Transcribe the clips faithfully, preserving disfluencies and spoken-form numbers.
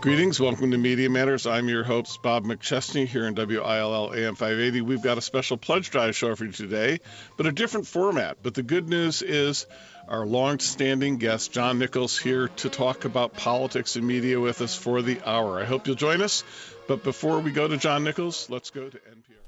Greetings. Welcome to Media Matters. I'm your host, Bob McChesney, here in W I L L A M five eighty. We've got a special pledge drive show for you today, but a different format. But the good news is our long-standing guest, John Nichols, here to talk about politics and media with us for the hour. I hope you'll join us. But before we go to John Nichols, let's go to N P R.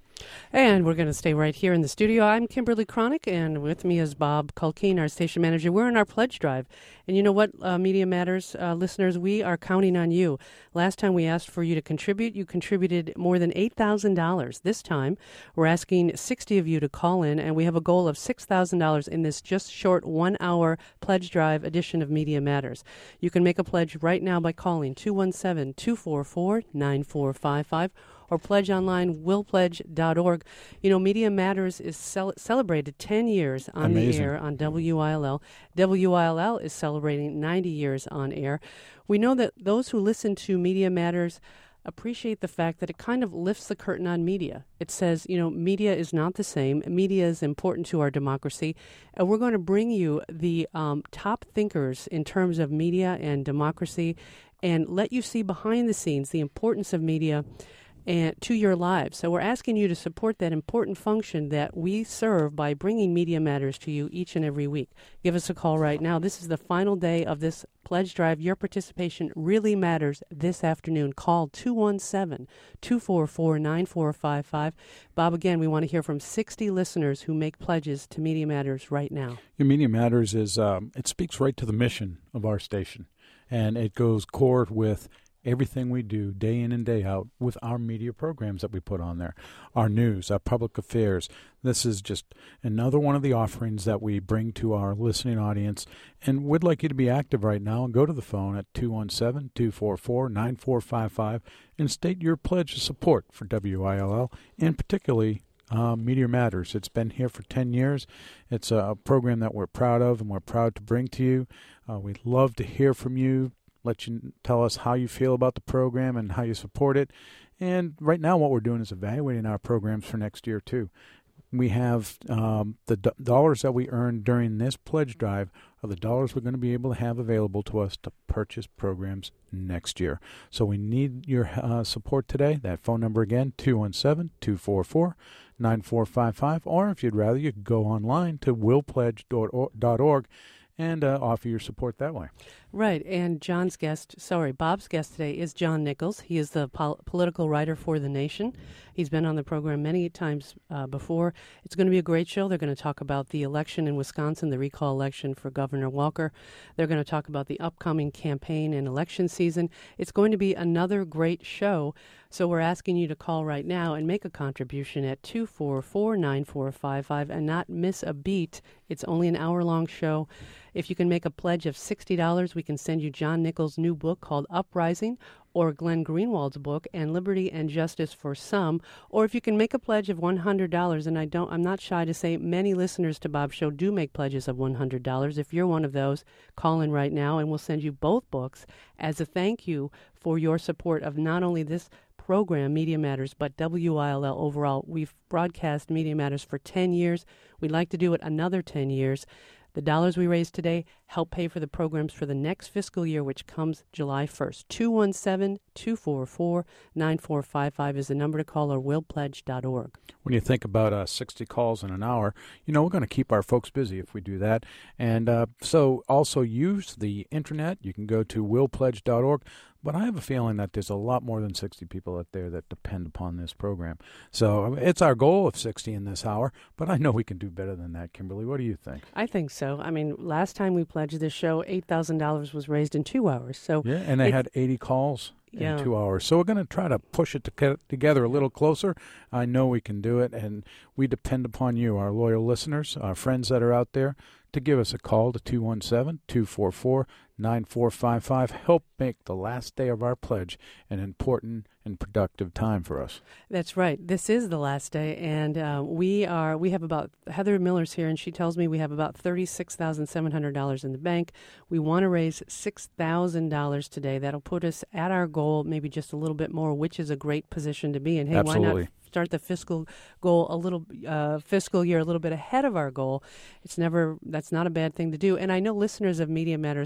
And we're going to stay right here in the studio. I'm Kimberly Cronick, and with me is Bob Culkeen, our station manager. We're in our pledge drive. And you know what, uh, Media Matters uh, listeners, we are counting on you. Last time we asked for you to contribute. You contributed more than eight thousand dollars. This time, we're asking sixty of you to call in, and we have a goal of six thousand dollars in this just short one-hour pledge drive edition of Media Matters. You can make a pledge right now by calling two one seven, two four four, nine four five five or pledge online, will pledge dot org. You know, Media Matters is cel- celebrated ten years on Amazing. the air on W I L L. W I L L is celebrating ninety years on air. We know that those who listen to Media Matters appreciate the fact that it kind of lifts the curtain on media. It says, you know, media is not the same. Media is important to our democracy. And we're going to bring you the um, top thinkers in terms of media and democracy and let you see behind the scenes the importance of media and to your lives. So we're asking you to support that important function that we serve by bringing Media Matters to you each and every week. Give us a call right now. This is the final day of this pledge drive. Your participation really matters this afternoon. Call two one seven, two four four, nine four five five. Bob, again, we want to hear from sixty listeners who make pledges to Media Matters right now. Your Media Matters is, um, it speaks right to the mission of our station, and it goes core with everything we do day in and day out with our media programs that we put on there, our news, our public affairs. This is just another one of the offerings that we bring to our listening audience, and we'd like you to be active right now and go to the phone at two one seven, two four four, nine four five five and state your pledge of support for W I L L, and particularly Uh, Media Matters. It's been here for ten years. It's a program that we're proud of and we're proud to bring to you. Uh, we'd love to hear from you. Let you tell us how you feel about the program and how you support it. And right now what we're doing is evaluating our programs for next year too. We have um, the do- dollars that we earn during this pledge drive are the dollars we're going to be able to have available to us to purchase programs next year. So we need your uh, support today. That phone number again, two one seven, two four four, nine four five five. Or if you'd rather, you can go online to will pledge dot org and uh, offer your support that way. Right, and John's guest, sorry, Bob's guest today is John Nichols. He is the pol- political writer for The Nation. He's been on the program many times uh, before. It's going to be a great show. They're going to talk about the election in Wisconsin, the recall election for Governor Walker. They're going to talk about the upcoming campaign and election season. It's going to be another great show. So we're asking you to call right now and make a contribution at two four four, nine four five five and not miss a beat. It's only an hour-long show. If you can make a pledge of sixty dollars, we can send you John Nichols' new book called Uprising, or Glenn Greenwald's book, And Liberty and Justice for Some. Or if you can make a pledge of one hundred dollars, and I don't, I'm not shy to say many listeners to Bob's show do make pledges of one hundred dollars. If you're one of those, call in right now, and we'll send you both books as a thank you for your support of not only this program, Media Matters, but W I L L overall. We've broadcast Media Matters for ten years. We'd like to do it another ten years. The dollars we raise today help pay for the programs for the next fiscal year, which comes July first. two one seven, two four four, nine four five five is the number to call, or will pledge dot org. When you think about uh, sixty calls in an hour, you know, we're going to keep our folks busy if we do that. And uh, so also use the internet. You can go to will pledge dot org. But I have a feeling that there's a lot more than sixty people out there that depend upon this program. So it's our goal of sixty in this hour, but I know we can do better than that. Kimberly, what do you think? I think so. I mean, last time we pledged this show, eight thousand dollars was raised in two hours. So yeah, and they it, had eighty calls yeah. in two hours. So we're going to try to push it to get together a little closer. I know we can do it, and we depend upon you, our loyal listeners, our friends that are out there, to give us a call to two one seven, two four four, nine four five five. Help make the last day of our pledge an important and productive time for us. That's right. This is the last day, and uh, we are. We have about, Heather Miller's here, and she tells me we have about thirty-six thousand seven hundred dollars in the bank. We want to raise six thousand dollars today. That'll put us at our goal, maybe just a little bit more, which is a great position to be in. Hey, Absolutely. Why not start the fiscal goal a little uh, fiscal year a little bit ahead of our goal? It's never that's not a bad thing to do. And I know listeners of Media Matters would appreciate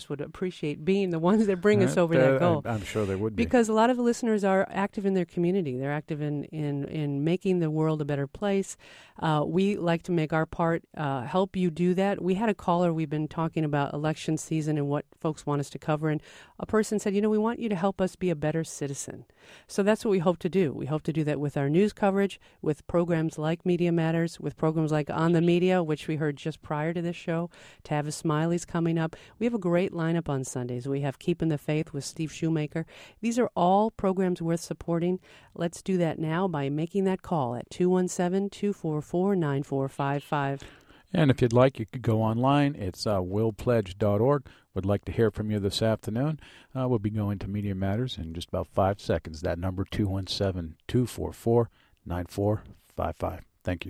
appreciate being the ones that bring us Uh, over uh, that goal. I'm, I'm sure they would be. Because a lot of the listeners are active in their community. They're active in, in, in making the world a better place. Uh, we like to make our part, uh, help you do that. We had a caller, we've been talking about election season and what folks want us to cover, and a person said, you know, we want you to help us be a better citizen. So that's what we hope to do. We hope to do that with our news coverage, with programs like Media Matters, with programs like On the Media, which we heard just prior to this show. Tavis Smiley's coming up. We have a great lineup on Sundays. We have Keeping the Faith with Steve Shoemaker. These are all programs worth supporting. Let's do that now by making that call at two one seven, two four four, nine four five five. And if you'd like, you could go online. It's uh, will pledge dot org. Would like to hear from you this afternoon. Uh, we'll be going to Media Matters in just about five seconds. That number, two one seven, two four four, nine four five five. Thank you.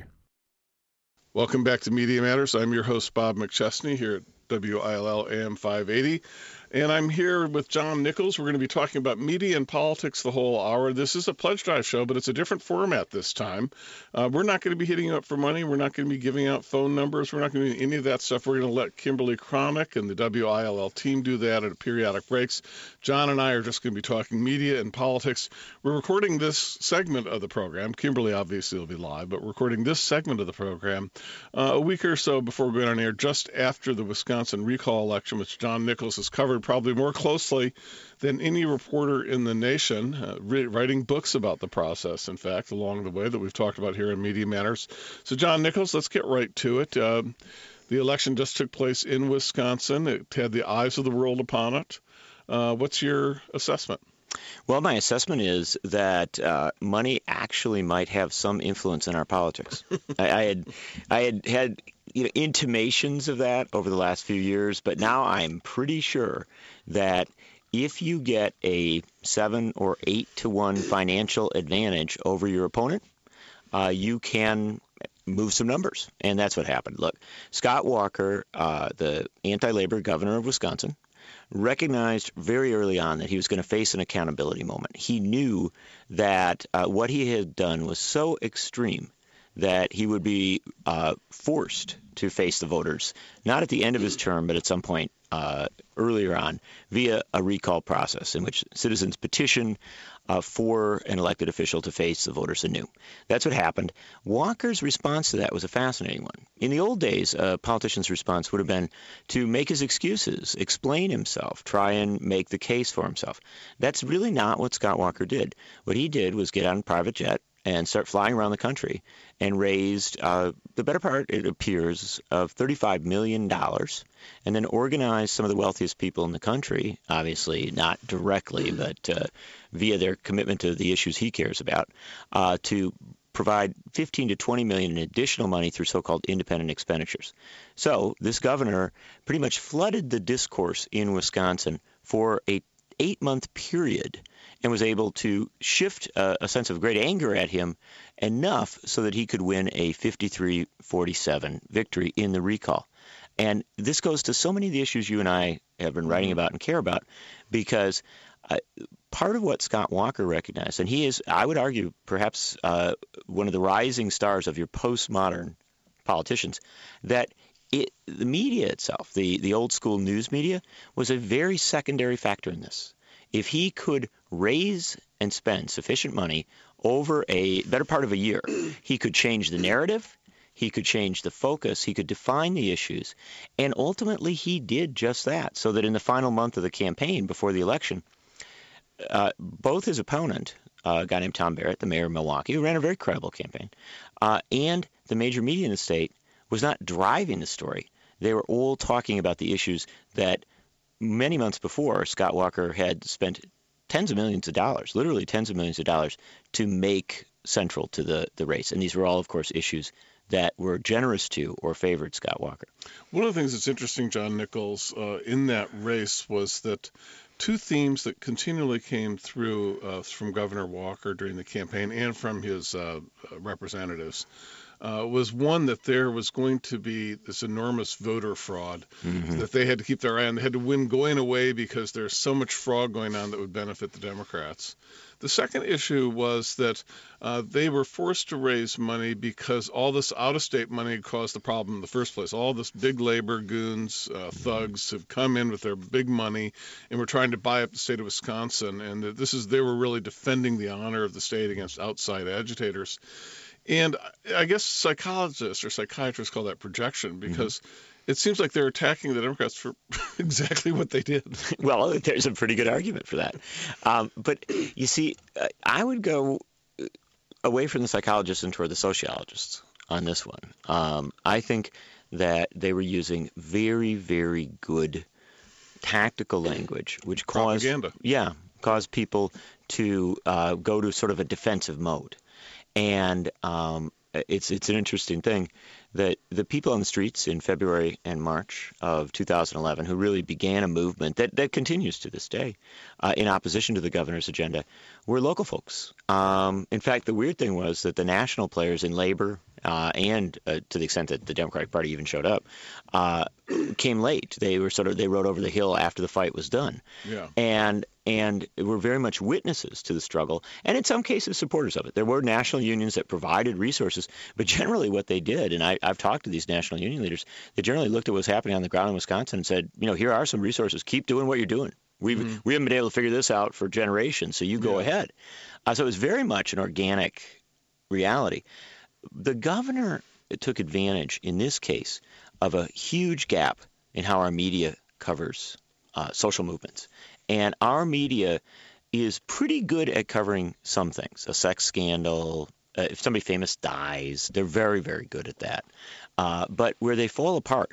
Welcome back to Media Matters. I'm your host, Bob McChesney, here at W I L L A M five eighty. And I'm here with John Nichols. We're going to be talking about media and politics the whole hour. This is a pledge drive show, but it's a different format this time. Uh, we're not going to be hitting you up for money. We're not going to be giving out phone numbers. We're not going to do any of that stuff. We're going to let Kimberly Cronick and the W I L L team do that at periodic breaks. John and I are just going to be talking media and politics. We're recording this segment of the program. Kimberly obviously will be live, but we're recording this segment of the program uh, a week or so before going on air, just after the Wisconsin recall election, which John Nichols has covered probably more closely than any reporter in the nation, uh, re- writing books about the process, in fact, along the way that we've talked about here in Media Matters. So, John Nichols, let's get right to it. Uh, the election just took place in Wisconsin. It had the eyes of the world upon it. Uh, what's your assessment? Well, my assessment is that uh, money actually might have some influence in our politics. I, I had, I had had you know, intimations of that over the last few years, but now I'm pretty sure that if you get a seven or eight to one financial advantage over your opponent, uh, you can move some numbers, and that's what happened. Look, Scott Walker, uh, the anti-labor governor of Wisconsin, recognized very early on that he was going to face an accountability moment. He knew that uh, what he had done was so extreme that he would be uh, forced to face the voters, not at the end of his term, but at some point uh, earlier on, via a recall process in which citizens petition uh, for an elected official to face the voters anew. That's what happened. Walker's response to that was a fascinating one. In the old days, a politician's response would have been to make his excuses, explain himself, try and make the case for himself. That's really not what Scott Walker did. What he did was get on a private jet and start flying around the country and raised uh, the better part, it appears, of thirty-five million dollars, and then organized some of the wealthiest people in the country, obviously not directly, but uh, via their commitment to the issues he cares about, uh, to provide fifteen to twenty million in additional money through so-called independent expenditures. So this governor pretty much flooded the discourse in Wisconsin for a eight-month period and was able to shift a, a sense of great anger at him enough so that he could win a fifty-three forty-seven victory in the recall. And this goes to so many of the issues you and I have been writing about and care about, because uh, part of what Scott Walker recognized, and he is, I would argue, perhaps uh, one of the rising stars of your postmodern politicians, that it, the media itself, the, the old school news media, was a very secondary factor in this. If he could raise and spend sufficient money over a better part of a year, he could change the narrative, he could change the focus, he could define the issues, and ultimately he did just that, so that in the final month of the campaign before the election, uh, both his opponent, uh, a guy named Tom Barrett, the mayor of Milwaukee, who ran a very credible campaign, uh, and the major media in the state was not driving the story. They were all talking about the issues that many months before, Scott Walker had spent tens of millions of dollars, literally tens of millions of dollars, to make central to the, the race. And these were all, of course, issues that were generous to or favored Scott Walker. One of the things that's interesting, John Nichols, uh, in that race was that two themes that continually came through uh, from Governor Walker during the campaign and from his uh, representatives. uh, was one that there was going to be this enormous voter fraud, Mm-hmm. that they had to keep their eye on. They had to win going away because there's so much fraud going on that would benefit the Democrats. The second issue was that uh, they were forced to raise money because all this out-of-state money caused the problem in the first place. All this big labor goons, uh, thugs have come in with their big money and were trying to buy up the state of Wisconsin. And that this is they were really defending the honor of the state against outside agitators. And I guess psychologists or psychiatrists call that projection because mm-hmm. it seems like they're attacking the Democrats for exactly what they did. Well, there's a pretty good argument for that. Um, but you see, I would go away from the psychologists and toward the sociologists on this one. Um, I think that they were using very, very good tactical language, which caused propaganda. Yeah, caused people to uh, go to sort of a defensive mode. And um, it's it's an interesting thing that the people on the streets in February and March of two thousand eleven, who really began a movement that, that continues to this day uh, in opposition to the governor's agenda, were local folks. Um, in fact, the weird thing was that the national players in labor uh, and uh, to the extent that the Democratic Party even showed up, uh, came late. They were sort of they rode over the hill after the fight was done. Yeah. And and were very much witnesses to the struggle, and in some cases supporters of it. There were national unions that provided resources, but generally what they did, and I, I've talked to these national union leaders, they generally looked at what was happening on the ground in Wisconsin and said, you know, here are some resources. Keep doing what you're doing. We've, mm-hmm. We haven't been able to figure this out for generations, so you go yeah. ahead. Uh, so it was very much an organic reality. The governor took advantage, in this case, of a huge gap in how our media covers uh, social movements. And our media is pretty good at covering some things. A sex scandal, uh, if somebody famous dies, they're very, very good at that. Uh, but where they fall apart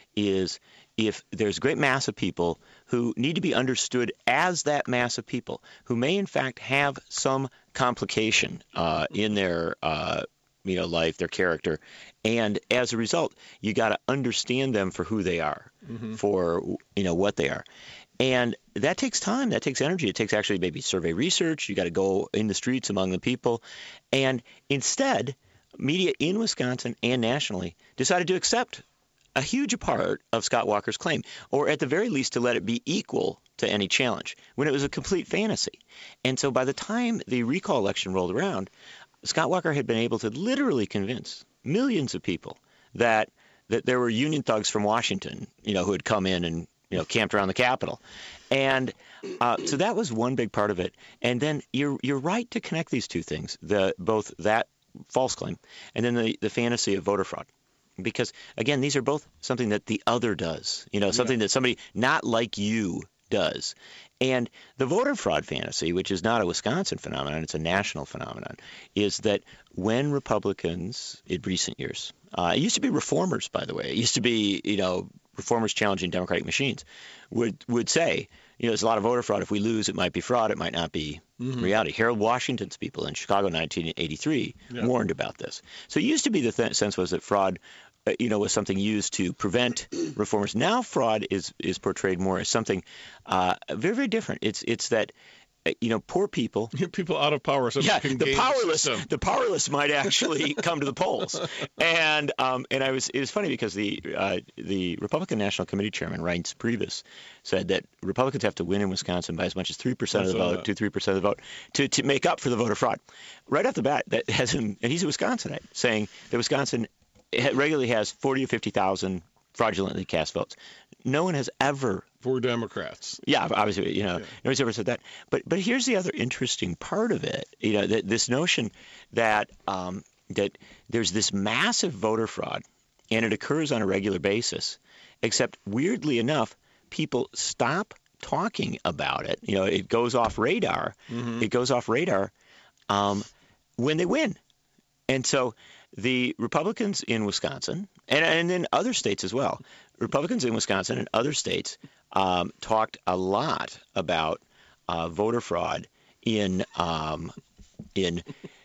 is if there's a great mass of people who need to be understood as that mass of people, who may in fact have some complication uh, in their uh, you know, life, their character. And as a result, you got to understand them for who they are, mm-hmm. for, you know, what they are. And that takes time. That takes energy. It takes actually maybe survey research. You got to go in the streets among the people. And instead, media in Wisconsin and nationally decided to accept a huge part of Scott Walker's claim, or at the very least to let it be equal to any challenge, when it was a complete fantasy. And so by the time the recall election rolled around, Scott Walker had been able to literally convince millions of people that that there were union thugs from Washington, you know, who had come in and you know, camped around the Capitol. And uh, so that was one big part of it. And then you're you're right to connect these two things, the both that false claim and then the, the fantasy of voter fraud. Because, again, these are both something that the other does, you know, something yeah. that somebody not like you does. And the voter fraud fantasy, which is not a Wisconsin phenomenon, it's a national phenomenon, is that when Republicans in recent years, uh, it used to be reformers, by the way, it used to be, you know, reformers challenging democratic machines, would would say, you know, there's a lot of voter fraud. If we lose, it might be fraud. It might not be mm-hmm. reality. Harold Washington's people in Chicago in nineteen eighty-three yeah. warned about this. So it used to be the th- sense was that fraud, uh, you know, was something used to prevent reformers. Now fraud is is portrayed more as something uh, very, very different. It's it's that, you know, poor people, people out of power, so yeah, can the powerless, the, the powerless might actually come to the polls, and um, and I was it was funny because the uh, the Republican National Committee Chairman Reince Priebus said that Republicans have to win in Wisconsin by as much as three percent of the vote, two three percent of the vote, to to make up for the voter fraud. Right off the bat, that has him, and he's a Wisconsinite, saying that Wisconsin regularly has forty or fifty thousand fraudulently cast votes. No one has ever for Democrats. Yeah, obviously, you know, yeah. nobody's ever said that. But but here's the other interesting part of it. You know, that this notion that um, that there's this massive voter fraud, and it occurs on a regular basis. Except weirdly enough, people stop talking about it. You know, it goes off radar. Mm-hmm. It goes off radar um, when they win, and so the Republicans in Wisconsin and and in other states as well. Republicans in Wisconsin and other states um, talked a lot about uh, voter fraud in um, in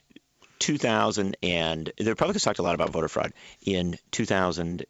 two thousand, and the Republicans talked a lot about voter fraud in two thousand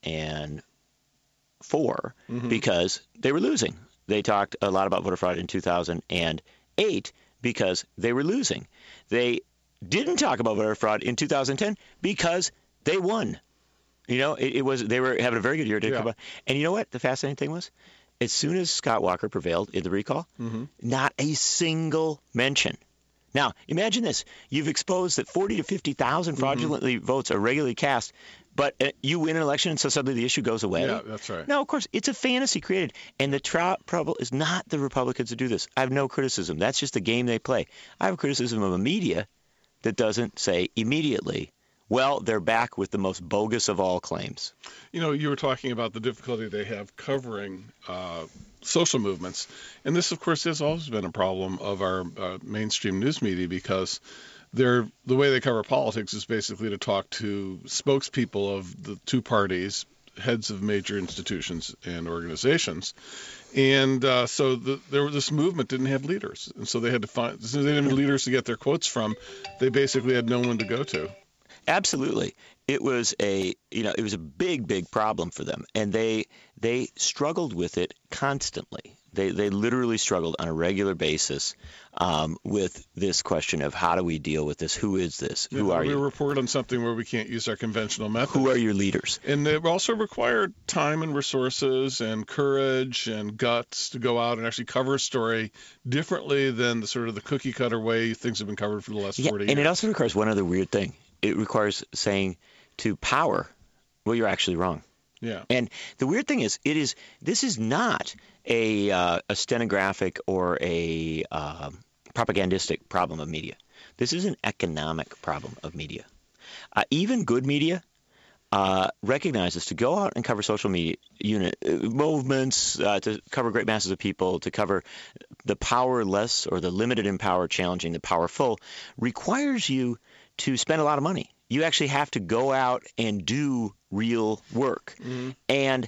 four mm-hmm. because they were losing. They talked a lot about voter fraud in two thousand eight because they were losing. They didn't talk about voter fraud in two thousand ten because They won. You know, it, it was they were having a very good year. Yeah. And you know what? The fascinating thing was, as soon as Scott Walker prevailed in the recall, Mhm. not a single mention. Now, imagine this. You've exposed that forty to fifty thousand fraudulently votes are regularly cast, but uh, you win an election, and so suddenly the issue goes away. Yeah, that's right. No, of course, it's a fantasy created. And the tr- trouble is not the Republicans who do this. I have no criticism. That's just the game they play. I have a criticism of a media that doesn't say immediately, well, they're back with the most bogus of all claims. You know, you were talking about the difficulty they have covering uh, social movements. And this, of course, has always been a problem of our uh, mainstream news media because they're, the way they cover politics is basically to talk to spokespeople of the two parties, heads of major institutions and organizations. And uh, so the, there was this movement didn't have leaders. And so they had to find, since they didn't have leaders to get their quotes from, they basically had no one to go to. Absolutely. It was a, you know, it was a big, big problem for them. And they they struggled with it constantly. They they literally struggled on a regular basis um, with this question of how do we deal with this? Who is this? Who Yeah, are we you? report on something where we can't use our conventional methods. Who are your leaders? And it also required time and resources and courage and guts to go out and actually cover a story differently than the sort of the cookie cutter way things have been covered for the last Yeah, forty and years. it also requires one other weird thing. It requires saying to power, well, you're actually wrong. Yeah. And the weird thing is, it is this is not a uh, a stenographic or a uh, propagandistic problem of media. This is an economic problem of media. Uh, even good media uh, recognizes to go out and cover social media unit uh, movements, uh, to cover great masses of people, to cover the powerless or the limited in power challenging the powerful, requires you to spend a lot of money. You actually have to go out and do real work. Mm-hmm. And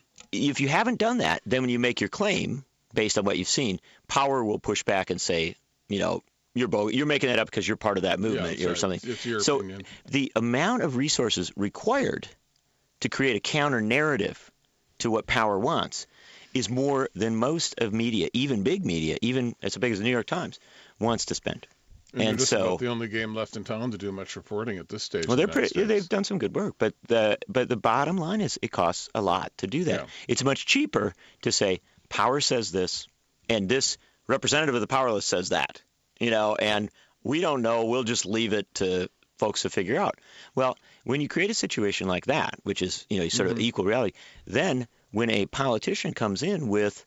if you haven't done that, then when you make your claim based on what you've seen, power will push back and say, you know, you're bo- you're making that up because you're part of that movement Yeah, or right. something. It's your so opinion. the amount of resources required to create a counter narrative to what power wants is more than most of media, even big media, even as big as the New York Times, wants to spend. And, they're And just so, about the only game left in town to do much reporting at this stage. well, they're in the United pretty, yeah, States. they've done some good work, but the but the bottom line is it costs a lot to do that. Yeah. It's much cheaper to say power says this, and this representative of the powerless says that, you know, and we don't know. We'll just leave it to folks to figure out. Well, when you create a situation like that, which is, you know, sort Mm-hmm. of equal reality, then when a politician comes in with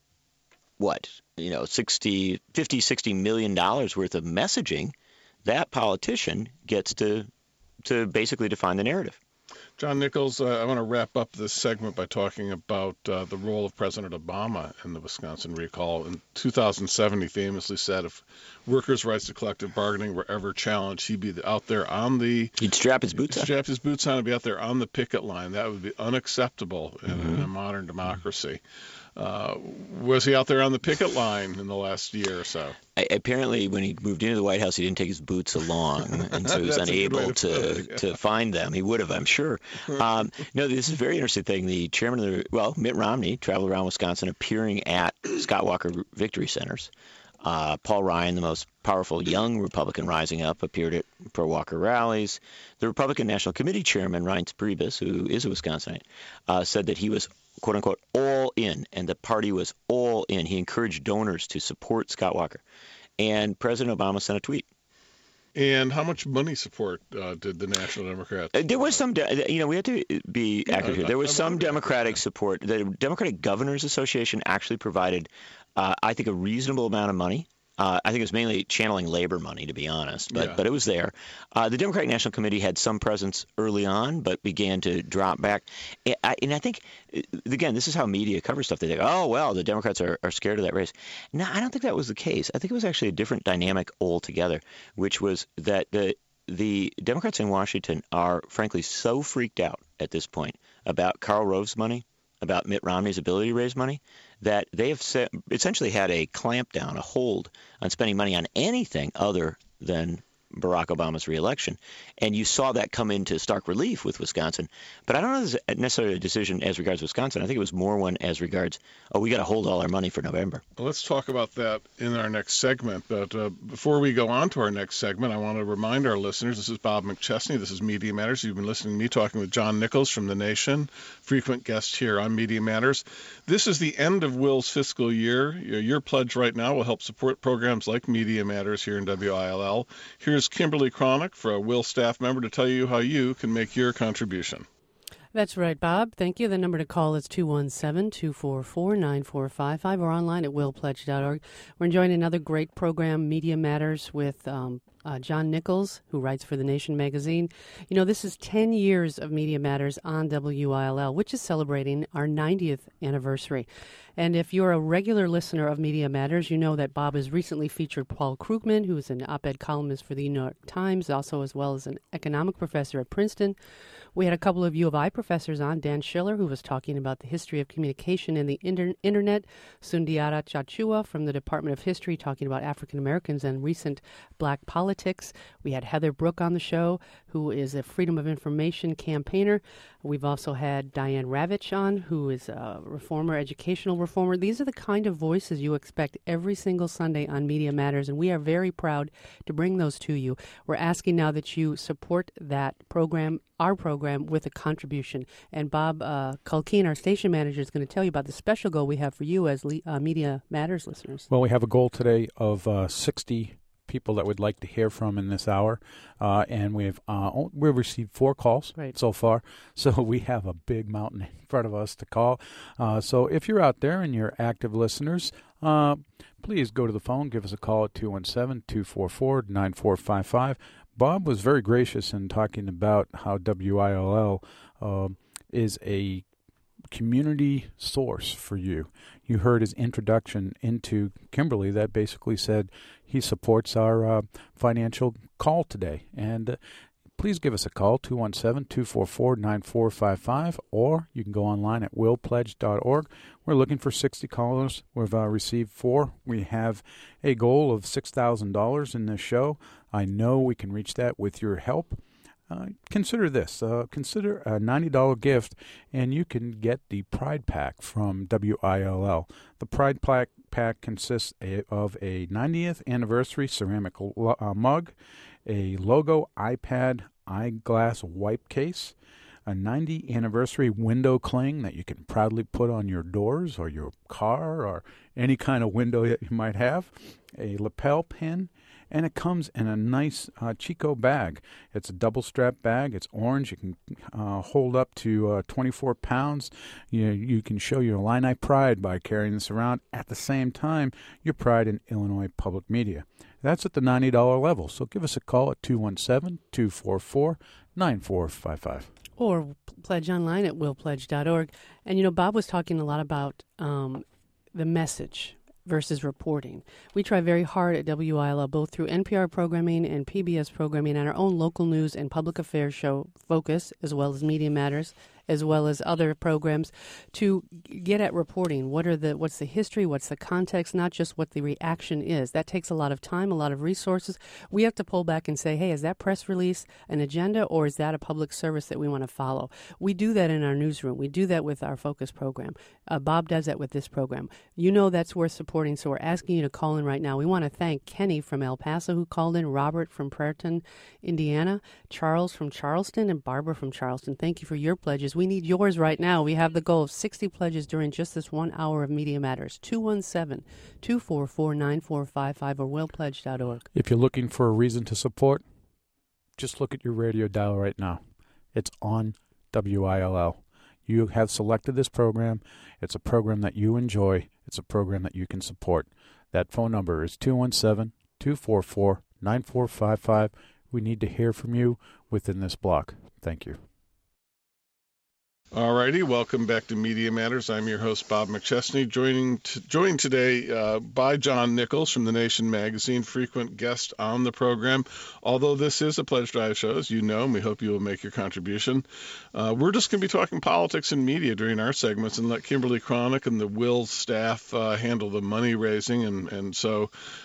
what, you know, sixty, fifty, sixty million dollars worth of messaging, that politician gets to to basically define the narrative. John Nichols, uh, I want to wrap up this segment by talking about uh, the role of President Obama in the Wisconsin recall. In two thousand seven, he famously said if workers' rights to collective bargaining were ever challenged, he'd be out there on the He'd strap his boots on. strap his boots on and be out there on the picket line. That would be unacceptable in, Mm-hmm. in a modern democracy. Uh, was he out there on the picket line in the last year or so? I, apparently, when he moved into the White House, he didn't take his boots along, and so he was That's a good way unable to put to it, yeah. to find them. He would have, I'm sure. Um, no, this is a very interesting thing. The chairman of the well, Mitt Romney, traveled around Wisconsin, appearing at Scott Walker victory centers. Uh, Paul Ryan, the most powerful young Republican rising up, appeared at pro-Walker rallies. The Republican National Committee chairman, Reince Priebus, who is a Wisconsinite, uh, said that he was, quote-unquote, all in, and the party was all in. He encouraged donors to support Scott Walker. And President Obama sent a tweet. And how much money support uh, did the National Democrats? Uh, There was some, de- you know, we have to be accurate here. There was I- I some wonder- Democratic support. The Democratic Governors Association actually provided, uh, I think, a reasonable amount of money. Uh, I think it was mainly channeling labor money, to be honest, but Yeah. but it was there. Uh, the Democratic National Committee had some presence early on, but began to drop back. And I, and I think, uh, again, this is how media covers stuff. They think, oh, well, the Democrats are, are scared of that race. No, I don't think that was the case. I think it was actually a different dynamic altogether, which was that the the Democrats in Washington are, frankly, so freaked out at this point about Karl Rove's money, about Mitt Romney's ability to raise money, that they have set, essentially had a clamp down, a hold on spending money on anything other than Barack Obama's reelection. And you saw that come into stark relief with Wisconsin. But I don't know if it's necessarily a decision as regards Wisconsin. I think it was more one as regards, oh, we got to hold all our money for November. Well, let's talk about that in our next segment. But uh, before we go on to our next segment, I want to remind our listeners, this is Bob McChesney. This is Media Matters. You've been listening to me talking with John Nichols from The Nation, frequent guest here on Media Matters. This is the end of Will's fiscal year. Your pledge right now will help support programs like Media Matters here in W I L L. Here's Kimberly Cronick, for a Will staff member, to tell you how you can make your contribution. That's right, Bob. Thank you. The number to call is two one seven, two four four, nine four five five or online at will pledge dot org. We're enjoying another great program, Media Matters, with um, uh, John Nichols, who writes for The Nation magazine. You know, this is ten years of Media Matters on W I L L, which is celebrating our ninetieth anniversary. And if you're a regular listener of Media Matters, you know that Bob has recently featured Paul Krugman, who is an op-ed columnist for the New York Times, also as well as an economic professor at Princeton. We had a couple of U of I professors on, Dan Schiller, who was talking about the history of communication and the inter- internet, Sundiata Chachua from the Department of History talking about African Americans and recent black politics. We had Heather Brooke on the show, who is a Freedom of Information campaigner. We've also had Diane Ravitch on, who is a reformer, educational reformer. These are the kind of voices you expect every single Sunday on Media Matters, and we are very proud to bring those to you. We're asking now that you support that program, our program, with a contribution. And Bob uh, Culkeen, our station manager, is going to tell you about the special goal we have for you as le- uh, Media Matters listeners. Well, we have a goal today of uh, sixty people that we'd like to hear from in this hour, uh, and we've uh, we've received four calls right. so far, so we have a big mountain in front of us to call. Uh, so if you're out there and you're active listeners, uh, please go to the phone, give us a call at two one seven, two four four, nine four five five. Bob was very gracious in talking about how W I L L uh, is a community source for you. You heard his introduction into Kimberly that basically said he supports our uh, financial call today. And uh, please give us a call, two one seven, two four four, nine four five five, or you can go online at will pledge dot org. We're looking for sixty callers. We've uh, received four. We have a goal of six thousand dollars in this show. I know we can reach that with your help. Uh, consider this. Uh, consider a ninety dollars gift, and you can get the Pride Pack from W I L L. The Pride Pack, pack consists a, of a ninetieth anniversary ceramic lo- uh, mug, a logo iPad eyeglass wipe case, a ninetieth anniversary window cling that you can proudly put on your doors or your car or any kind of window that you might have, a lapel pin, and it comes in a nice uh, Chico bag. It's a double-strap bag. It's orange. You can uh, hold up to uh, twenty-four pounds. You, you can show your Illini pride by carrying this around. At the same time, your pride in Illinois public media. That's at the ninety dollars level. So give us a call at two one seven, two four four, nine four five five. Or pledge online at will pledge dot org. And, you know, Bob was talking a lot about um, the message versus reporting. We try very hard at W I L L, both through N P R programming and P B S programming and our own local news and public affairs show, Focus, as well as Media Matters, as well as other programs, to get at reporting. What are the what's the history, what's the context, not just what the reaction is. That takes a lot of time, a lot of resources. We have to pull back and say, hey, is that press release an agenda, or is that a public service that we want to follow? We do that in our newsroom. We do that with our Focus program. Uh, Bob does that with this program. You know that's worth supporting, so we're asking you to call in right now. We want to thank Kenny from El Paso who called in, Robert from Prairie, Indiana, Charles from Charleston, and Barbara from Charleston. Thank you for your pledges. We need yours right now. We have the goal of sixty pledges during just this one hour of Media Matters. two one seven, two four four, nine four five five or will pledge dot org. If you're looking for a reason to support, just look at your radio dial right now. It's on W I L L. You have selected this program. It's a program that you enjoy. It's a program that you can support. That phone number is two one seven, two four four, nine four five five. We need to hear from you within this block. Thank you. All righty, welcome back to Media Matters. I'm your host, Bob McChesney, joining t- joined today uh, by John Nichols from The Nation magazine, frequent guest on the program. Although this is a pledge drive show, as you know, and we hope you will make your contribution. Uh, we're just going to be talking politics and media during our segments and let Kimberly Cronick and the Will staff uh, handle the money raising. And, and so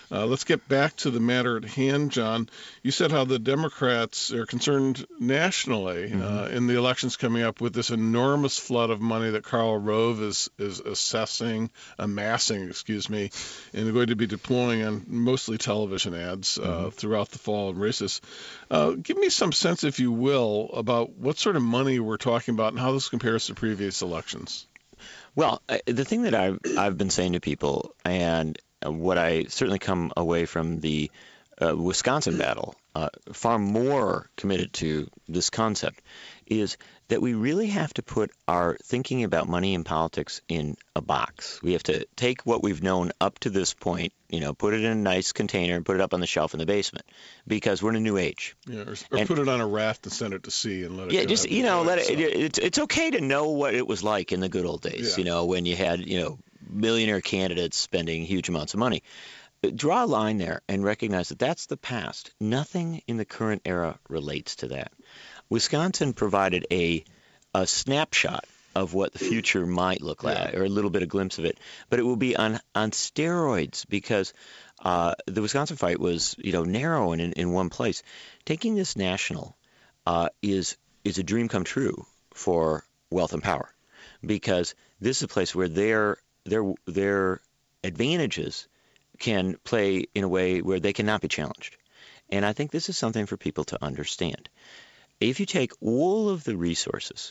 Uh, let's get back to the matter at hand, John. You said how the Democrats are concerned nationally mm-hmm. uh, in the elections coming up with this enormous flood of money that Karl Rove is is assessing, amassing, excuse me, and going to be deploying on mostly television ads uh, mm-hmm. throughout the fall and races. Uh, give me some sense, if you will, about what sort of money we're talking about and how this compares to previous elections. Well, the thing that I've, I've been saying to people, and what I certainly come away from the uh, Wisconsin battle uh, far more committed to this concept, is that we really have to put our thinking about money and politics in a box. We have to take what we've known up to this point, you know, put it in a nice container and put it up on the shelf in the basement, because we're in a new age. Yeah, or, or and, put it on a raft and send it to sea and let it yeah, go. just, you know, let it, it, it's, it's okay to know what it was like in the good old days, yeah. you know, when you had, you know, millionaire candidates spending huge amounts of money. Draw a line there and recognize that that's the past. Nothing in the current era relates to that. Wisconsin provided a a snapshot of what the future might look like, yeah. or a little bit of glimpse of it, but it will be on on steroids, because uh, the Wisconsin fight was, you know, narrow and in, in one place. Taking this national uh, is is a dream come true for wealth and power, because this is a place where their their their advantages can play in a way where they cannot be challenged. And I think this is something for people to understand. If you take all of the resources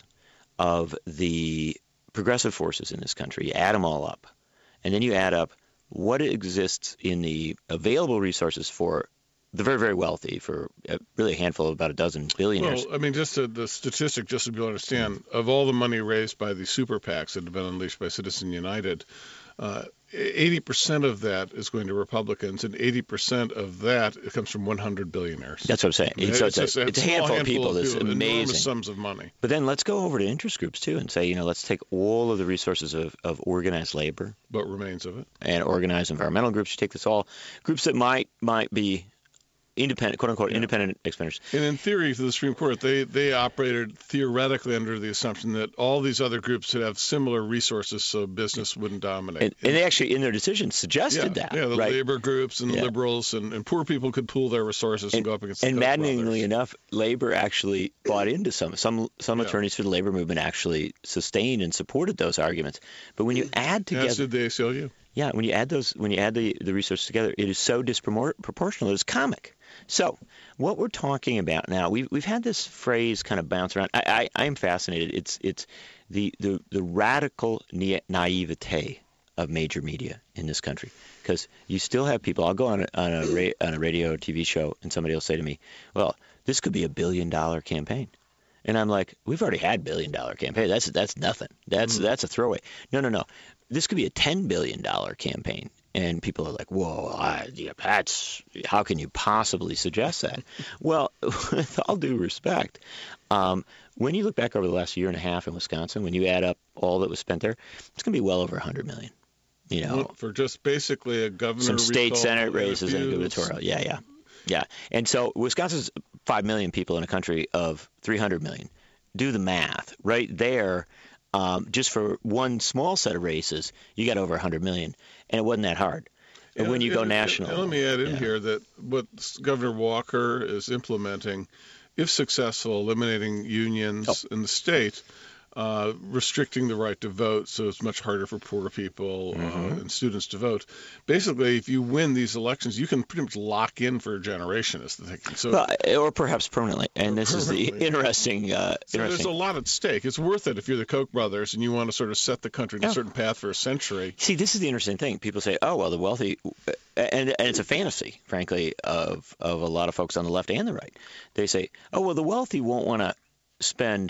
of the progressive forces in this country, you add them all up, and then you add up what exists in the available resources for the very, very wealthy, for really a handful of about a dozen billionaires. Well, I mean, just to, the statistic, just so people understand, of all the money raised by the super PACs that have been unleashed by Citizen United, uh, eighty percent of that is going to Republicans, and eighty percent of that it comes from one hundred billionaires. That's what I'm saying. I mean, so it's, it's, a, it's a handful, handful of people. That's amazing. Enormous sums of money. But then let's go over to interest groups, too, and say, you know, let's take all of the resources of, of organized labor. What remains of it. And organized environmental groups. You take this all. Groups that might might be independent, quote-unquote, yeah. independent expenditures. And in theory, to the Supreme Court, they, they operated theoretically under the assumption that all these other groups would have similar resources so business wouldn't dominate. And, and they actually, in their decision, suggested yeah, that. Yeah, the right? labor groups and yeah. liberals and, and poor people could pool their resources and, and go up against the And Koch maddeningly brothers. enough, labor actually bought into some. Some some yeah. attorneys for the labor movement actually sustained and supported those arguments. But when you add together... As did the A C L U. Yeah, when you add those, when you add the, the resources together, it is so disproportional. It's comic. So what we're talking about now, we've we've had this phrase kind of bounce around. I I, I am fascinated. It's it's the the, the radical na- naivete of major media in this country, because you still have people. I'll go on a, on a ra- on a radio or T V show, and somebody will say to me, "Well, this could be a billion dollar campaign." And I'm like, we've already had billion dollar campaign. That's that's nothing. That's mm. that's a throwaway. No, no, no. This could be a ten billion dollar campaign. And people are like, whoa, I, yeah, that's, how can you possibly suggest that? Well, with all due respect, um, when you look back over the last year and a half in Wisconsin, when you add up all that was spent there, it's going to be well over one hundred million dollars. You know, for just basically a governor, some state recall, senate races and a interviews. gubernatorial. Yeah, yeah, yeah. And so Wisconsin's five million people in a country of three hundred million. Do the math. Right there, um, just for one small set of races, you got over one hundred million. And it wasn't that hard. And yeah, when you go and, national. And let me add in yeah. here that what Governor Walker is implementing, if successful, eliminating unions oh. in the state, uh, restricting the right to vote, so it's much harder for poor people mm-hmm. uh, and students to vote. Basically, if you win these elections, you can pretty much lock in for a generation, is the thinking. So, well, or perhaps permanently. And this permanently. is the interesting. Uh, so interesting. There's a lot at stake. It's worth it if you're the Koch brothers and you want to sort of set the country in yeah. a certain path for a century. See, this is the interesting thing. People say, oh, well, the wealthy, and, and it's a fantasy, frankly, of, of a lot of folks on the left and the right. They say, oh, well, the wealthy won't want to spend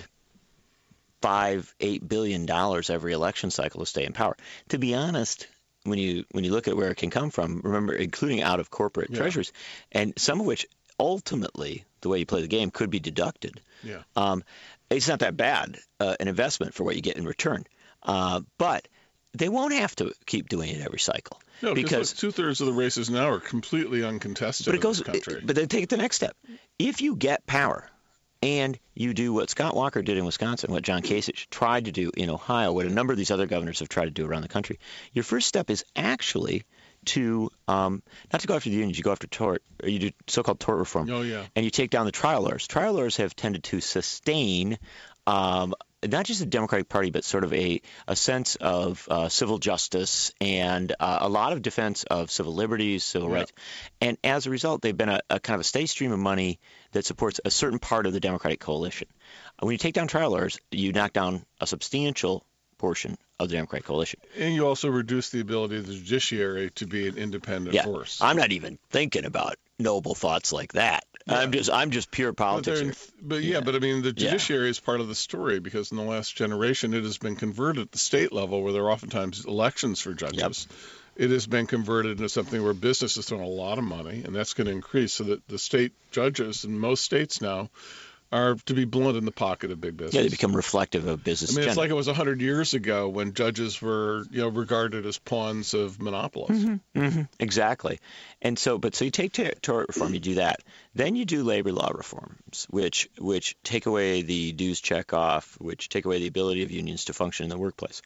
five, eight billion dollars every election cycle to stay in power. To be honest, when you when you look at where it can come from, remember, including out of corporate yeah. treasuries, and some of which ultimately, the way you play the game, could be deducted. Yeah. Um, it's not that bad uh, an investment for what you get in return, uh, but they won't have to keep doing it every cycle. No, because two thirds of the races now are completely uncontested but it goes, in this country. It, but then take it the next step. If you get power, and you do what Scott Walker did in Wisconsin, what John Kasich tried to do in Ohio, what a number of these other governors have tried to do around the country, your first step is actually to um, not to go after the unions, you go after tort, or you do so-called tort reform. Oh, yeah. And you take down the trial lawyers. Trial lawyers have tended to sustain um, not just the Democratic Party, but sort of a, a sense of uh, civil justice and uh, a lot of defense of civil liberties, civil Yeah. rights. And as a result, they've been a, a kind of a steady stream of money that supports a certain part of the Democratic coalition. When you take down trial lawyers, you knock down a substantial portion of the Democratic coalition. And you also reduce the ability of the judiciary to be an independent Yeah, force. I'm not even thinking about noble thoughts like that. Yeah. I'm just I'm just pure But, politics they're- here. but yeah, Yeah. but I mean, the Yeah. judiciary is part of the story because in the last generation, it has been converted at the state level where there are oftentimes elections for judges. It has been converted into something where business is throwing a lot of money, and that's going to increase so that the state judges in most states now are to be blunt in the pocket of big business. Yeah, they become reflective of business. I mean, it's agenda. like it was one hundred years ago when judges were, you know, regarded as pawns of monopolists. hmm Exactly. And so, but so you take t- tort reform, you do that. Then you do labor law reforms, which which take away the dues check off, which take away the ability of unions to function in the workplace.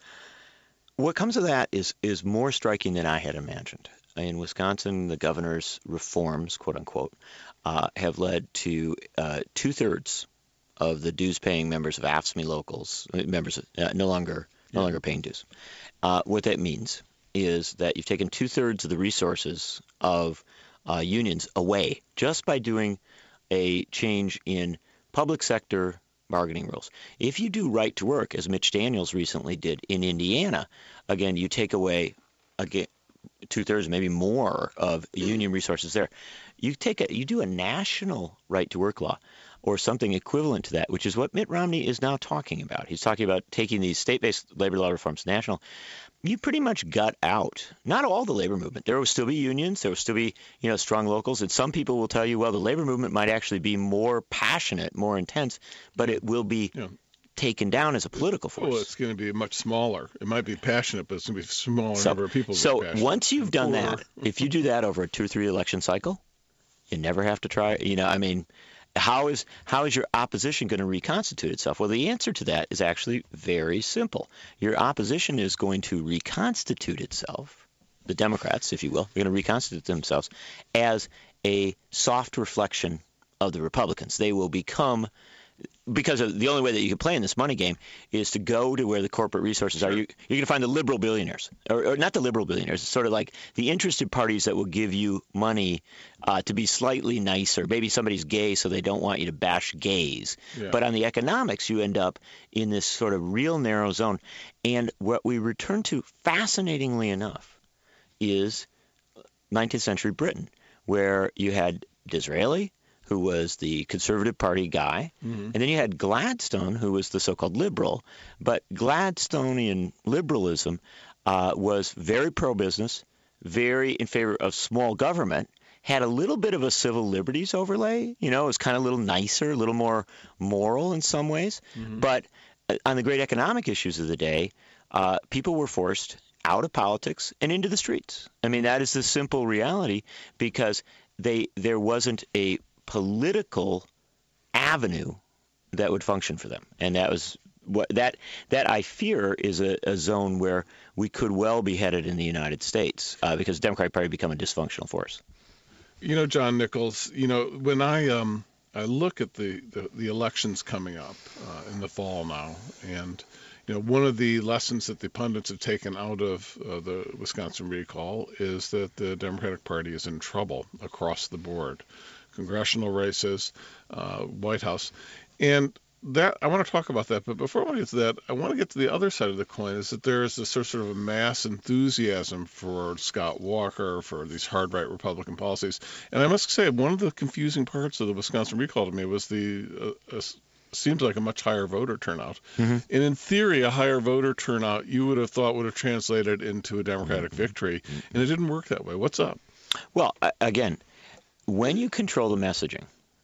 What comes of that is is more striking than I had imagined. In Wisconsin, the governor's reforms, quote unquote, uh, have led to uh, two thirds of the dues-paying members of A F S C M E locals, uh, members uh, no longer no Yeah. longer paying dues. Uh, what that means is that you've taken two thirds of the resources of uh, unions away just by doing a change in public sector bargaining rules. If you do right to work, as Mitch Daniels recently did in Indiana, again, you take away again two thirds, maybe more of union resources there. You take a, you do a national right to work law or something equivalent to that, which is what Mitt Romney is now talking about. He's talking about taking these state-based labor law reforms national. You pretty much gut out not all the labor movement. There will still be unions. There will still be, you know, strong locals. And some people will tell you, well, the labor movement might actually be more passionate, more intense, but it will be Yeah. taken down as a political force. Well, it's going to be much smaller. It might be passionate, but it's going to be a smaller So, number of people. that so are passionate. once you've done Or- that, if you do that over a two or three election cycle, you never have to try. You know, I mean, how is how is your opposition going to reconstitute itself? Well, the answer to that is actually very simple. Your opposition is going to reconstitute itself, the Democrats, if you will, are going to reconstitute themselves as a soft reflection of the Republicans. They will become because of the only way that you can play in this money game is to go to where the corporate resources are. You, you're going to find the liberal billionaires, or, or not the liberal billionaires, it's sort of like the interested parties that will give you money uh, to be slightly nicer. Maybe somebody's gay, so they don't want you to bash gays. Yeah. But on the economics, you end up in this sort of real narrow zone. And what we return to, fascinatingly enough, is nineteenth century Britain, where you had Disraeli, who was the Conservative Party guy, Mhm. and then you had Gladstone, who was the so-called liberal. But Gladstonian liberalism uh, was very pro-business, very in favor of small government, had a little bit of a civil liberties overlay. You know, it was kind of a little nicer, a little more moral in some ways. Mhm. But uh, on the great economic issues of the day, uh, people were forced out of politics and into the streets. I mean, that is the simple reality, because they there wasn't a political avenue that would function for them, and that was what that that I fear is a, a zone where we could well be headed in the United States, uh, because the Democratic Party become a dysfunctional force. You know, John Nichols, you know, when I um I look at the, the, the elections coming up uh, in the fall now, and, you know, one of the lessons that the pundits have taken out of uh, the Wisconsin recall is that the Democratic Party is in trouble across the board. Congressional races, uh, White House. And that I want to talk about that, but before I get to that, I want to get to the other side of the coin, is that there is this sort of a mass enthusiasm for Scott Walker, for these hard right Republican policies. And I must say, one of the confusing parts of the Wisconsin recall to me was the uh, uh, seems like a much higher voter turnout. Mm-hmm. And in theory, a higher voter turnout you would have thought would have translated into a Democratic victory, and it didn't work that way. What's up? Well, a- again, when you control the messaging,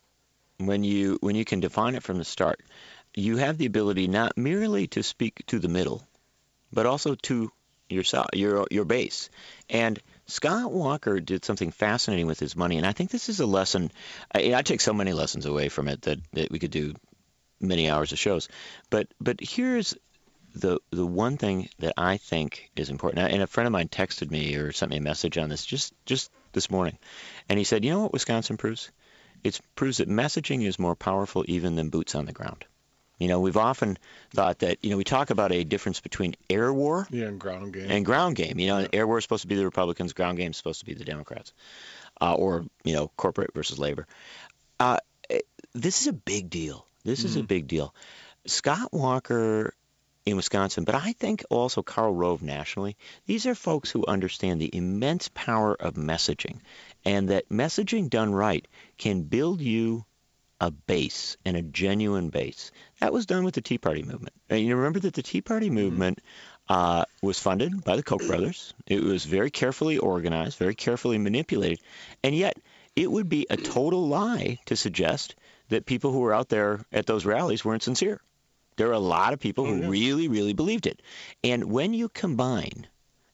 when you when you can define it from the start, you have the ability not merely to speak to the middle, but also to yourself, your your base. And Scott Walker did something fascinating with his money, and I think this is a lesson. I, I take so many lessons away from it that, that we could do many hours of shows. But but here's the the one thing that I think is important, and a friend of mine texted me or sent me a message on this just, just this morning, and he said, you know what Wisconsin proves? It proves that messaging is more powerful even than boots on the ground. You know, we've often thought that, you know, we talk about a difference between air war yeah, and ground game. And ground game. You know, yeah. Air war is supposed to be the Republicans, ground game is supposed to be the Democrats, uh, or, you know, corporate versus labor. Uh, this is a big deal. This mm-hmm. is a big deal. Scott Walker in Wisconsin, but I think also Karl Rove nationally, these are folks who understand the immense power of messaging, and that messaging done right can build you a base, and a genuine base. That was done with the Tea Party movement. And you remember that the Tea Party movement uh, was funded by the Koch brothers. It was very carefully organized, very carefully manipulated, and yet it would be a total lie to suggest that people who were out there at those rallies weren't sincere. There are a lot of people who really, really believed it. And when you combine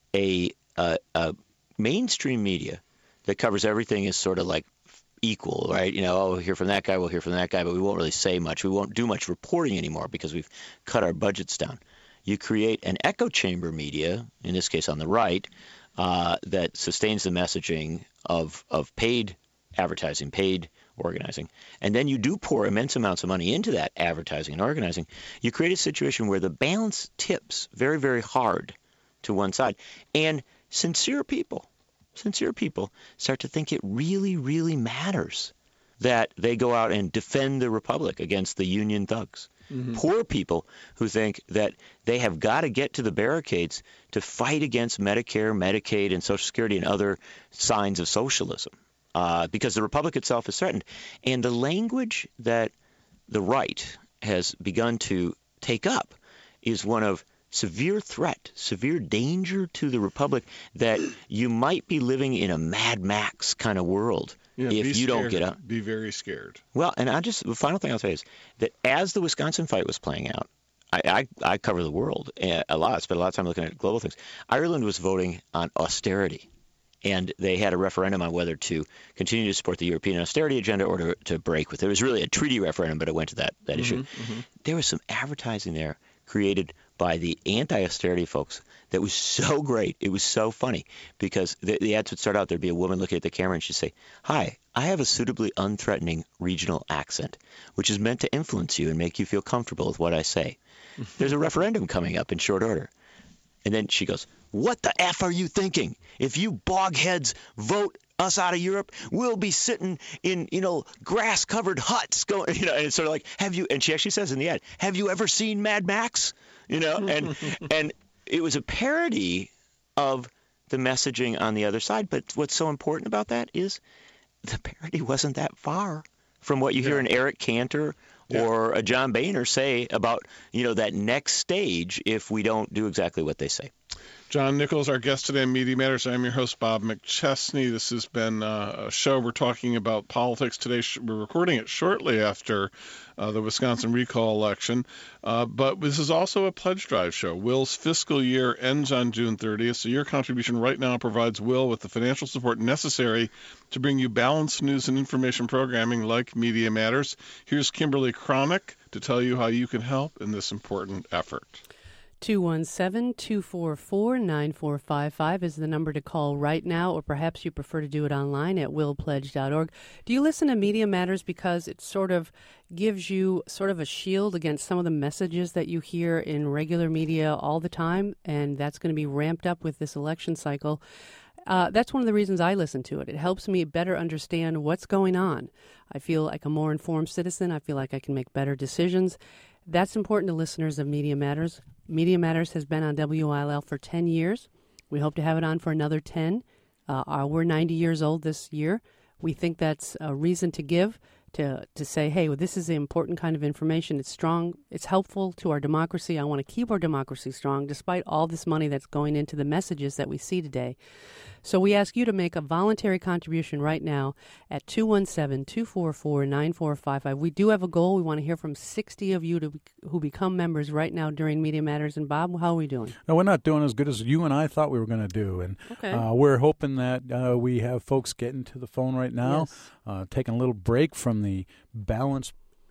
a, a, a mainstream media that covers everything as sort of like equal, right? You know, oh, we'll hear from that guy, we'll hear from that guy, but we won't really say much. We won't do much reporting anymore because we've cut our budgets down. You create an echo chamber media, in this case on the right, uh, that sustains the messaging of, of paid advertising, paid organizing, and then you do pour immense amounts of money into that advertising and organizing. You create a situation where the balance tips very, very hard to one side. And sincere people, sincere people start to think it really, really matters that they go out and defend the republic against the union thugs. Mm-hmm. Poor people who think that they have got to get to the barricades to fight against Medicare, Medicaid, and Social Security and other signs of socialism. Uh, because the republic itself is threatened. And the language that the right has begun to take up is one of severe threat, severe danger to the republic, that you might be living in a Mad Max kind of world yeah, if you don't get up. Be very scared. Well, and I just the final thing I'll say is that as the Wisconsin fight was playing out, I, I, I cover the world a lot. I spent a lot of time looking at global things. Ireland was voting on austerity. And they had a referendum on whether to continue to support the European austerity agenda or to, to break with it. It was really a treaty referendum, but it went to that, that mm-hmm, issue. Mm-hmm. There was some advertising there created by the anti-austerity folks that was so great. It was so funny because the, the ads would start out, there'd be a woman looking at the camera and she'd say, "Hi, I have a suitably unthreatening regional accent, which is meant to influence you and make you feel comfortable with what I say. There's a referendum coming up in short order." And then she goes, "What the F are you thinking? If you bogheads vote us out of Europe, we'll be sitting in, you know, grass-covered huts going, you know," and it's sort of like, have you, and she actually says in the ad, "Have you ever seen Mad Max?" You know, and and it was a parody of the messaging on the other side. But what's so important about that is the parody wasn't that far from what you yeah. hear an Eric Cantor Yeah. or a John Boehner say about, you know, that next stage if we don't do exactly what they say. John Nichols, our guest today on Media Matters. I'm your host, Bob McChesney. This has been uh, a show. We're talking about politics today. We're recording it shortly after uh, the Wisconsin recall election. Uh, but this is also a pledge drive show. Will's fiscal year ends on June thirtieth, so your contribution right now provides Will with the financial support necessary to bring you balanced news and information programming like Media Matters. Here's Kimberly Cronick to tell you how you can help in this important effort. two one seven, two four four, nine four five five is the number to call right now, or perhaps you prefer to do it online at will pledge dot org. Do you listen to Media Matters because it sort of gives you sort of a shield against some of the messages that you hear in regular media all the time, and that's going to be ramped up with this election cycle? Uh, that's one of the reasons I listen to it. It helps me better understand what's going on. I feel like a more informed citizen. I feel like I can make better decisions. That's important to listeners of Media Matters. Media Matters has been on W I L L for ten years. We hope to have it on for another ten. Uh, uh, we're ninety years old this year. We think that's a reason to give, to to say, hey, well, this is an important kind of information. It's strong. It's helpful to our democracy. I want to keep our democracy strong despite all this money that's going into the messages that we see today. So we ask you to make a voluntary contribution right now at two one seven, two four four, nine four five five. We do have a goal. We want to hear from sixty of you to, who become members right now during Media Matters. And Bob, how are we doing? No, we're not doing as good as you and I thought we were going to do. And okay. uh, we're hoping that uh, we have folks getting to the phone right now, yes. uh, taking a little break from the balanced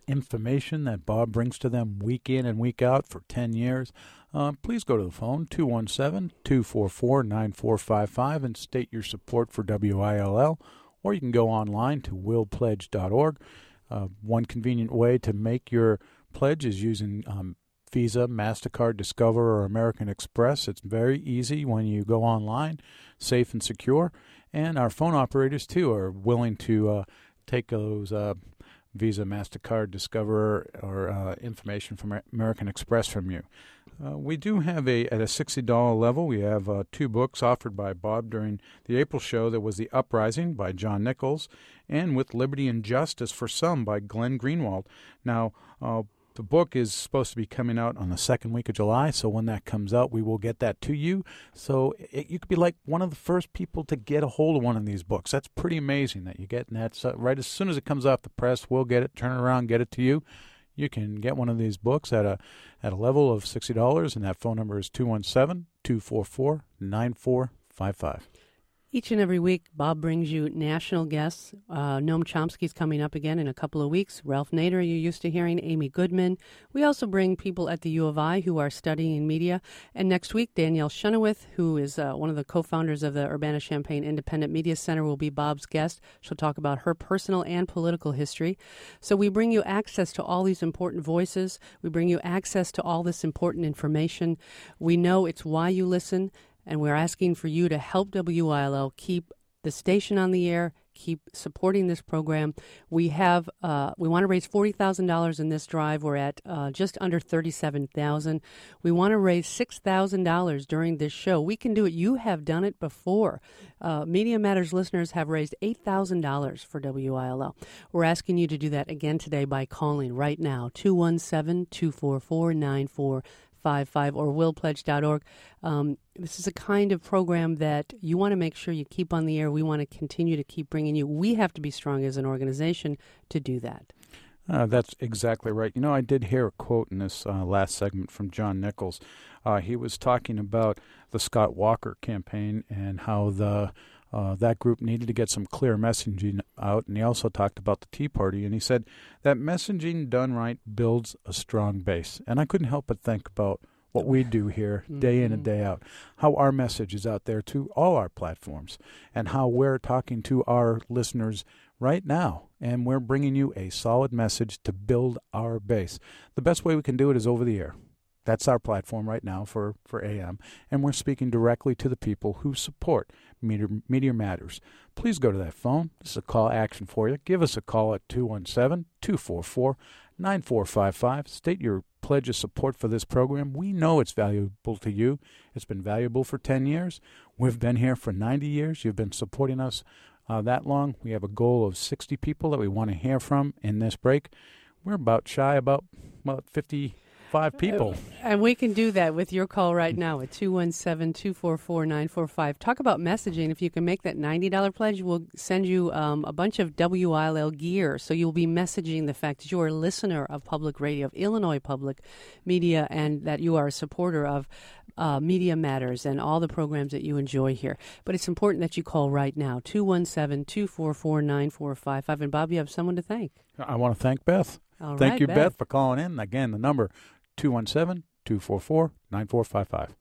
information that Bob brings to them week in and week out for ten years, uh, please go to the phone, two one seven, two four four, nine four five five, and state your support for W I L L, or you can go online to will pledge dot org. Uh, one convenient way to make your pledge is using um, Visa, MasterCard, Discover, or American Express. It's very easy when you go online, safe and secure. And our phone operators, too, are willing to uh, take those uh, Visa, MasterCard, Discover, or uh, information from American Express from you. Uh, we do have a, at a sixty dollars level, we have uh, two books offered by Bob during the April show. There was The Uprising by John Nichols, and With Liberty and Justice for Some by Glenn Greenwald. Now, uh, the book is supposed to be coming out on the second week of July, so when that comes out, we will get that to you. So it, you could be like one of the first people to get a hold of one of these books. That's pretty amazing that you get that. So right as soon as it comes off the press, we'll get it, turn it around, get it to you. You can get one of these books at a at a level of sixty dollars, and that phone number is two one seven, two four four, nine four five five. Each and every week, Bob brings you national guests. Uh, Noam Chomsky's coming up again in a couple of weeks. Ralph Nader, you're used to hearing. Amy Goodman. We also bring people at the U of I who are studying media. And next week, Danielle Chenoweth, who is uh, one of the co-founders of the Urbana-Champaign Independent Media Center, will be Bob's guest. She'll talk about her personal and political history. So we bring you access to all these important voices. We bring you access to all this important information. We know it's why you listen. And we're asking for you to help W I L L keep the station on the air, keep supporting this program. We have uh, we want to raise forty thousand dollars in this drive. We're at uh, just under thirty-seven thousand dollars. We want to raise six thousand dollars during this show. We can do it. You have done it before. Uh, Media Matters listeners have raised eight thousand dollars for W I L L. We're asking you to do that again today by calling right now, two one seven, two four four, nine four five five or will pledge dot org. Um, this is a kind of program that you want to make sure you keep on the air. We want to continue to keep bringing you. We have to be strong as an organization to do that. Uh, that's exactly right. You know, I did hear a quote in this uh, last segment from John Nichols. Uh, he was talking about the Scott Walker campaign and how the uh, that group needed to get some clear messaging out. And he also talked about the Tea Party. And he said that messaging done right builds a strong base. And I couldn't help but think about what we do here day in and day out, how our message is out there to all our platforms, and how we're talking to our listeners right now, and we're bringing you a solid message to build our base. The best way we can do it is over the air. That's our platform right now for, for A M, and we're speaking directly to the people who support Media, Media Matters. Please go to that phone. This is a call action for you. Give us a call at two one seven, two four four, nine four five five. State your pledge of support for this program. We know it's valuable to you. It's been valuable for ten years. We've been here for ninety years. You've been supporting us uh, that long. We have a goal of sixty people that we want to hear from in this break. We're about shy about, about fifty-five people. Uh, and we can do that with your call right now at two one seven, two four four, nine four five. Talk about messaging. If you can make that ninety dollars pledge, we'll send you um, a bunch of W I L L gear. So you'll be messaging the fact that you're a listener of public radio, of Illinois Public Media, and that you are a supporter of uh, Media Matters and all the programs that you enjoy here. But it's important that you call right now, two one seven, two four four, nine four five five. And Bob, you have someone to thank. I want to thank Beth. All Thank right, you, Beth. Beth, for calling in. Again, the number two one seven, two four four, nine four five five.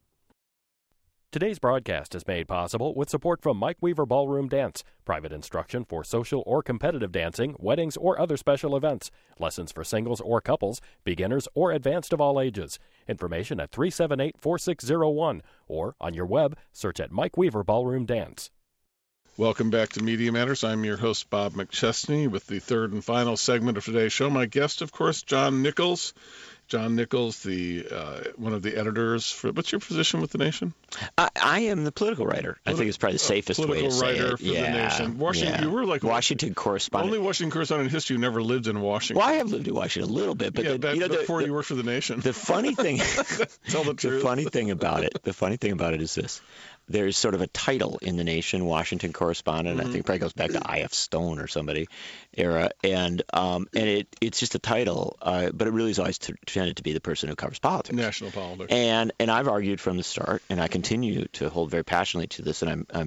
Today's broadcast is made possible with support from Mike Weaver Ballroom Dance, private instruction for social or competitive dancing, weddings, or other special events, lessons for singles or couples, beginners or advanced of all ages. Information at three seven eight, four six zero one or on your web, search at Mike Weaver Ballroom Dance. Welcome back to Media Matters. I'm your host, Bob McChesney, with the third and final segment of today's show. My guest, of course, John Nichols. John Nichols, the uh, one of the editors for. What's your position with The Nation? I, I am the political writer. I think it's probably the safest way to say it. Political writer for yeah, The Nation. Washington. Yeah. You were like Washington correspondent. Only Washington correspondent in history who never lived in Washington. Well, I have lived in Washington a little bit, but yeah, the, that, you know, before the, you worked for The Nation. The funny thing, Tell the truth. The funny thing about it, the funny thing about it is this: there's sort of a title in The Nation, Washington correspondent. Mm-hmm. I think it probably goes back to I F Stone or somebody era, and um, and it it's just a title, uh, but it really is always t- tended to be the person who covers politics, national politics. And and I've argued from the start, and I continue to hold very passionately to this, and I'm I'm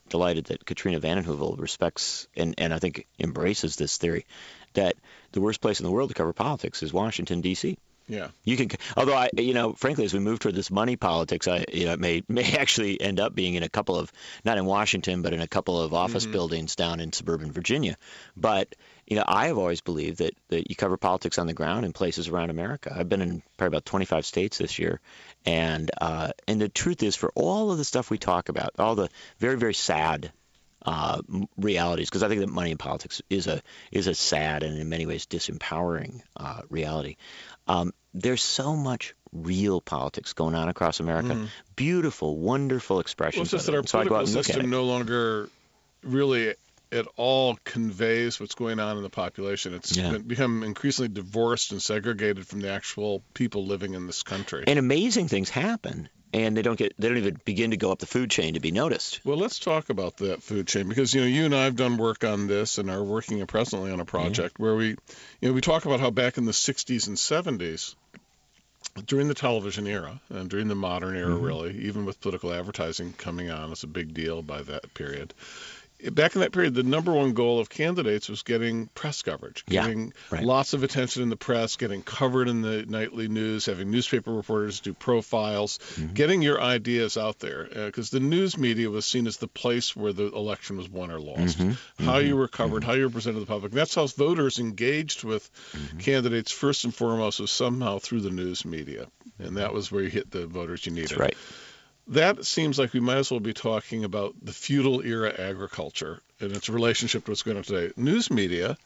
delighted that Katrina Vanden Heuvel respects and, and I think embraces this theory that the worst place in the world to cover politics is Washington, D C Yeah. You can, although I, you know, frankly, as we move toward this money politics, I, you know, it may may actually end up being in a couple of, not in Washington, but in a couple of office mm-hmm. buildings down in suburban Virginia. But you know, I have always believed that that you cover politics on the ground in places around America. I've been in probably about twenty-five states this year, and uh, and the truth is, for all of the stuff we talk about, all the very very sad uh, realities, because I think that money in politics is a is a sad and in many ways disempowering uh, reality. Um, there's so much real politics going on across America. Mm. Beautiful, wonderful expressions. Well, it's just that our so political system no longer really at all conveys what's going on in the population. It's yeah. become increasingly divorced and segregated from the actual people living in this country. And amazing things happen, and they don't get they don't even begin to go up the food chain to be noticed. Well, let's talk about that food chain, because you know you and I have done work on this and are working presently on a project yeah. where we you know we talk about how back in the sixties and seventies, during the television era and during the modern era, mm-hmm. really, even with political advertising coming on as a big deal by that period, back in that period, the number one goal of candidates was getting press coverage, getting yeah, right. lots of attention in the press, getting covered in the nightly news, having newspaper reporters do profiles, mm-hmm. getting your ideas out there. Because uh, the news media was seen as the place where the election was won or lost, mm-hmm. how mm-hmm. you were covered, mm-hmm. how you were presented to the public. And that's how voters engaged with mm-hmm. candidates first and foremost, was somehow through the news media. And that was where you hit the voters you needed. That's right. That seems like we might as well be talking about the feudal era agriculture and its relationship to what's going on today. News media,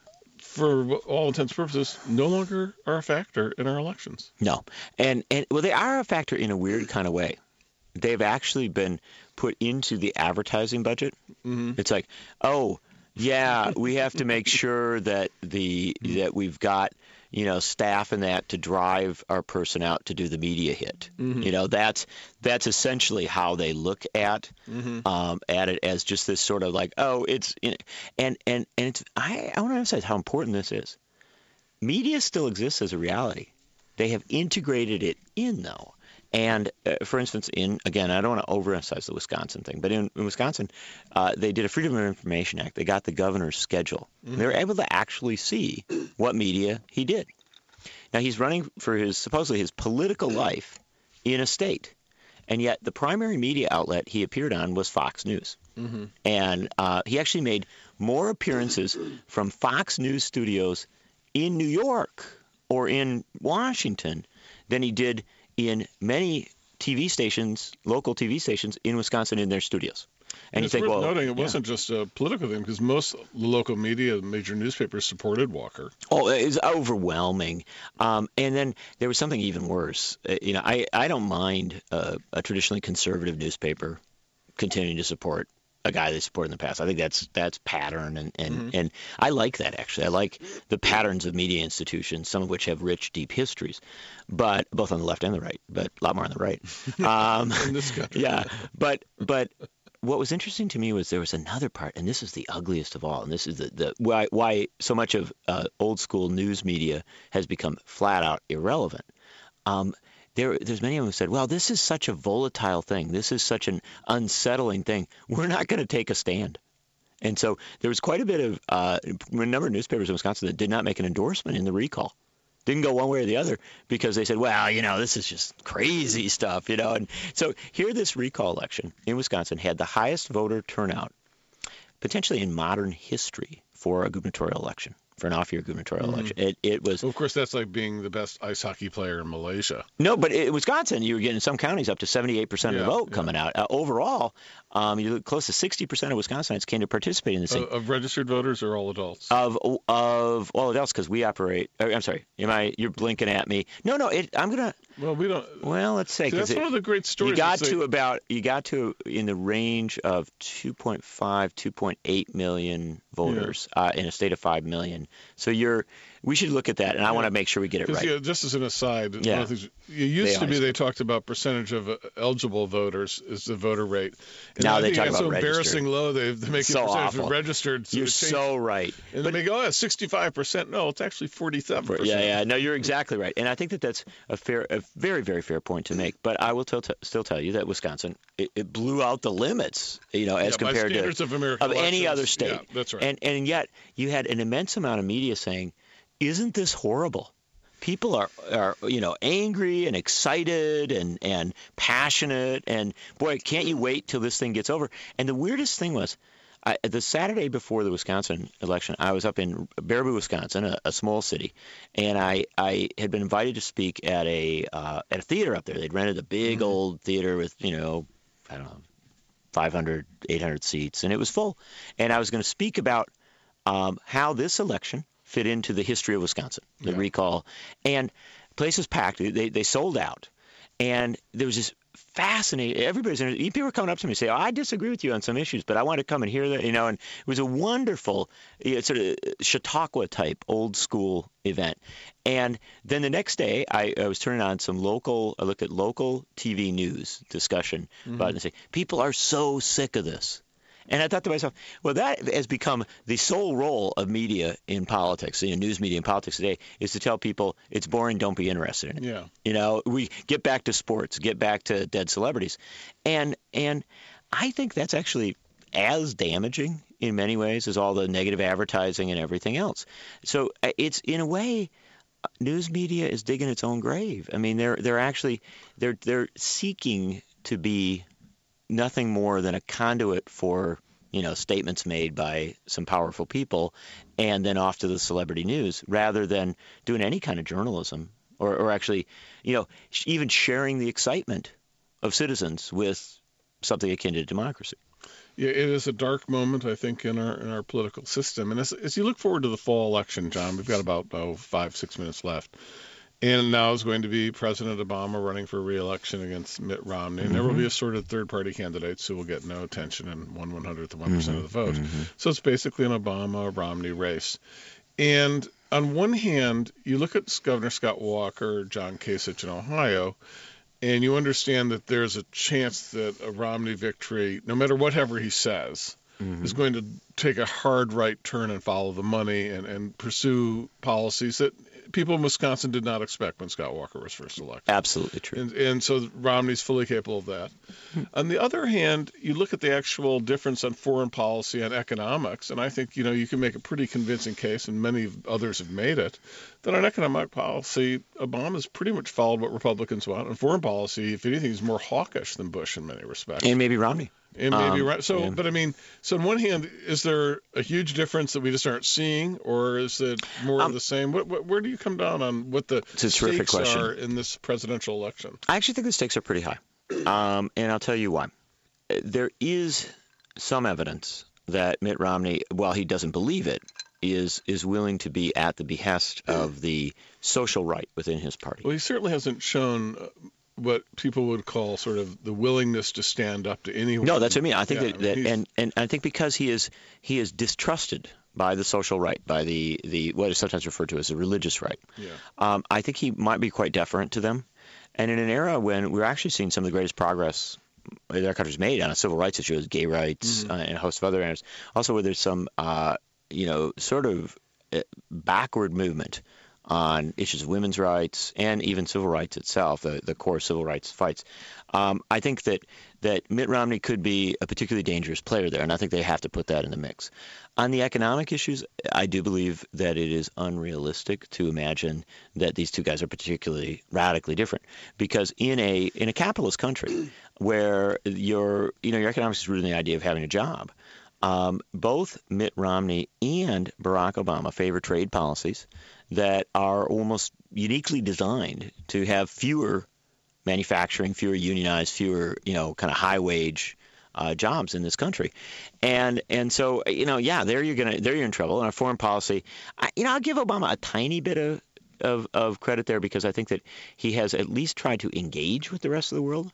for all intents and purposes, no longer are a factor in our elections. No. And, and well, they are a factor in a weird kind of way. They've actually been put into the advertising budget. Mm-hmm. It's like, oh, yeah, we have to make sure that the that we've got you know, staff and that to drive our person out to do the media hit. Mm-hmm. You know, that's that's essentially how they look at mm-hmm. um, at it, as just this sort of like, oh, it's you know, and and and it's I, I want to emphasize how important this is. Media still exists as a reality. They have integrated it in, though. And, uh, for instance, in, again, I don't want to overemphasize the Wisconsin thing, but in, in Wisconsin, uh, they did a Freedom of Information Act. They got the governor's schedule. Mm-hmm. They were able to actually see what media he did. Now, he's running for his, supposedly his political life in a state. And yet the primary media outlet he appeared on was Fox News. Mm-hmm. And uh, he actually made more appearances from Fox News studios in New York or in Washington than he did in many T V stations, local T V stations in Wisconsin in their studios. And, and you it's think, worth well, noting it yeah. wasn't just a political thing, because most local media, major newspapers supported Walker. Oh, it was overwhelming. Um, and then there was something even worse. Uh, you know, I, I don't mind uh, a traditionally conservative newspaper continuing to support a guy they supported in the past. I think that's that's pattern, and, and, mm-hmm. and I like that, actually. I like the patterns of media institutions, some of which have rich, deep histories, but both on the left and the right, but a lot more on the right. Um, in this country. Yeah, but but what was interesting to me was there was another part, and this is the ugliest of all, and this is the, the why why so much of uh, old school news media has become flat out irrelevant. Um, There, there's many of them who said, well, this is such a volatile thing. This is such an unsettling thing. We're not going to take a stand. And so there was quite a bit of uh, a number of newspapers in Wisconsin that did not make an endorsement in the recall. Didn't go one way or the other because they said, well, you know, this is just crazy stuff, you know. And so here this recall election in Wisconsin had the highest voter turnout potentially in modern history for a gubernatorial election. For an off-year gubernatorial mm-hmm. election. It it was. Well, of course, that's like being the best ice hockey player in Malaysia. No, but in Wisconsin, you were getting some counties up to seventy-eight percent yeah, of the vote yeah. coming out. Uh, overall, um, you look close to sixty percent of Wisconsinites came to participate in this thing. Of, of registered voters or all adults? Of of all adults, because we operate. Uh, I'm sorry. Am I? You're blinking at me. No, no. It, I'm gonna. Well, we don't. Well, let's say. See, that's it, one of the great stories. You got to say, about. You got to in the range of two point five, two point eight million voters yeah. uh, in a state of five million. So you're. we should look at that, and I Yeah. want to make sure we get it 'Cause, right. yeah, just as an aside, one Yeah. of the things, it used They to be always they do. talked about percentage of uh, eligible voters is the voter rate. And Now I they think talk it's about so registered. embarrassing low. They they make So a percentage awful. of registered. So You're they change- so right. And they go, oh, sixty-five percent. No, it's actually forty-seven percent. Yeah, yeah. No, you're exactly right, and I think that that's a fair, a very, very fair point to make. But I will tell, t- still tell you that Wisconsin it, it blew out the limits, you know, as Yeah, by compared to standards of American any elections. other state. Yeah, that's right. And and yet you had an immense amount of media saying, "Isn't this horrible?" People are, are, you know, angry and excited and, and passionate, and boy, can't you wait till this thing gets over? And the weirdest thing was, I, the Saturday before the Wisconsin election, I was up in Baraboo, Wisconsin, a, a small city, and I, I had been invited to speak at a uh, at a theater up there. They'd rented a big Mm-hmm. old theater with, you know, I don't know, five hundred, eight hundred seats, and it was full. And I was going to speak about um, how this election fit into the history of Wisconsin, the Yeah. recall. And the place was packed. They, they sold out. And there was this fascinating, everybody's, people were coming up to me and say, oh, I disagree with you on some issues, but I want to come and hear that, you know, and it was a wonderful, you know, sort of Chautauqua type old school event. And then the next day, I, I was turning on some local, I looked at local T V news discussion about it and say, people are so sick of this. And I thought to myself, well, that has become the sole role of media in politics, you know, news media in politics today, is to tell people it's boring, don't be interested in it. Yeah. You know, we get back to sports, get back to dead celebrities. And and I think that's actually as damaging in many ways as all the negative advertising and everything else. So uh, it's, in a way, news media is digging its own grave. I mean, they're they're actually they're they're seeking to be nothing more than a conduit for, you know, statements made by some powerful people, and then off to the celebrity news, rather than doing any kind of journalism or, or actually, you know, sh- even sharing the excitement of citizens with something akin to democracy. Yeah, it is a dark moment, I think, in our in our political system. And as, as you look forward to the fall election, John, we've got about oh, five, six minutes left. And now is going to be President Obama running for re-election against Mitt Romney. And there will be assorted third-party candidates who will get no attention and one one-hundredth of one percent of the vote. So it's basically an Obama-Romney race. And on one hand, you look at Governor Scott Walker, John Kasich in Ohio, and you understand that there's a chance that a Romney victory, no matter whatever he says, is going to take a hard right turn and follow the money and, and pursue policies that people in Wisconsin did not expect when Scott Walker was first elected. Absolutely true. And, and so Romney's fully capable of that. On the other hand, you look at the actual difference on foreign policy and economics, and I think, you know, you can make a pretty convincing case, and many others have made it, that on economic policy, Obama's pretty much followed what Republicans want. On foreign policy, if anything, he's more hawkish than Bush in many respects. And maybe Romney. And maybe Um, right. So, yeah. but I mean, so on one hand, is there a huge difference that we just aren't seeing, or is it more Um, of the same? What, what, where do you come down on what the It's a terrific stakes question. are in this presidential election? I actually think the stakes are pretty high, um, and I'll tell you why. There is some evidence that Mitt Romney, while he doesn't believe it, is is willing to be at the behest of the social right within his party. Well, he certainly hasn't shown uh, what people would call sort of the willingness to stand up to anyone. No, that's what I mean. I think Yeah, that, I mean, that he's- and, and I think because he is he is distrusted by the social right, by the, the what is sometimes referred to as the religious right. Yeah. Um, I think he might be quite deferent to them. And in an era when we're actually seeing some of the greatest progress that our country's made on a civil rights issue, gay rights, Mm-hmm. uh, and a host of other areas, also where there's some, uh, you know, sort of uh, backward movement on issues of women's rights and even civil rights itself, the, the core civil rights fights. Um, I think that, that Mitt Romney could be a particularly dangerous player there, and I think they have to put that in the mix. On the economic issues, I do believe that it is unrealistic to imagine that these two guys are particularly radically different, because in a in a capitalist country where your you know your economics is rooted in the idea of having a job, um, both Mitt Romney and Barack Obama favor trade policies that are almost uniquely designed to have fewer manufacturing, fewer unionized, fewer, you know, kind of high wage uh, jobs in this country. And and so, you know, yeah, there you're gonna there you're in trouble. And our foreign policy, I, you know, I'll give Obama a tiny bit of, of of credit there, because I think that he has at least tried to engage with the rest of the world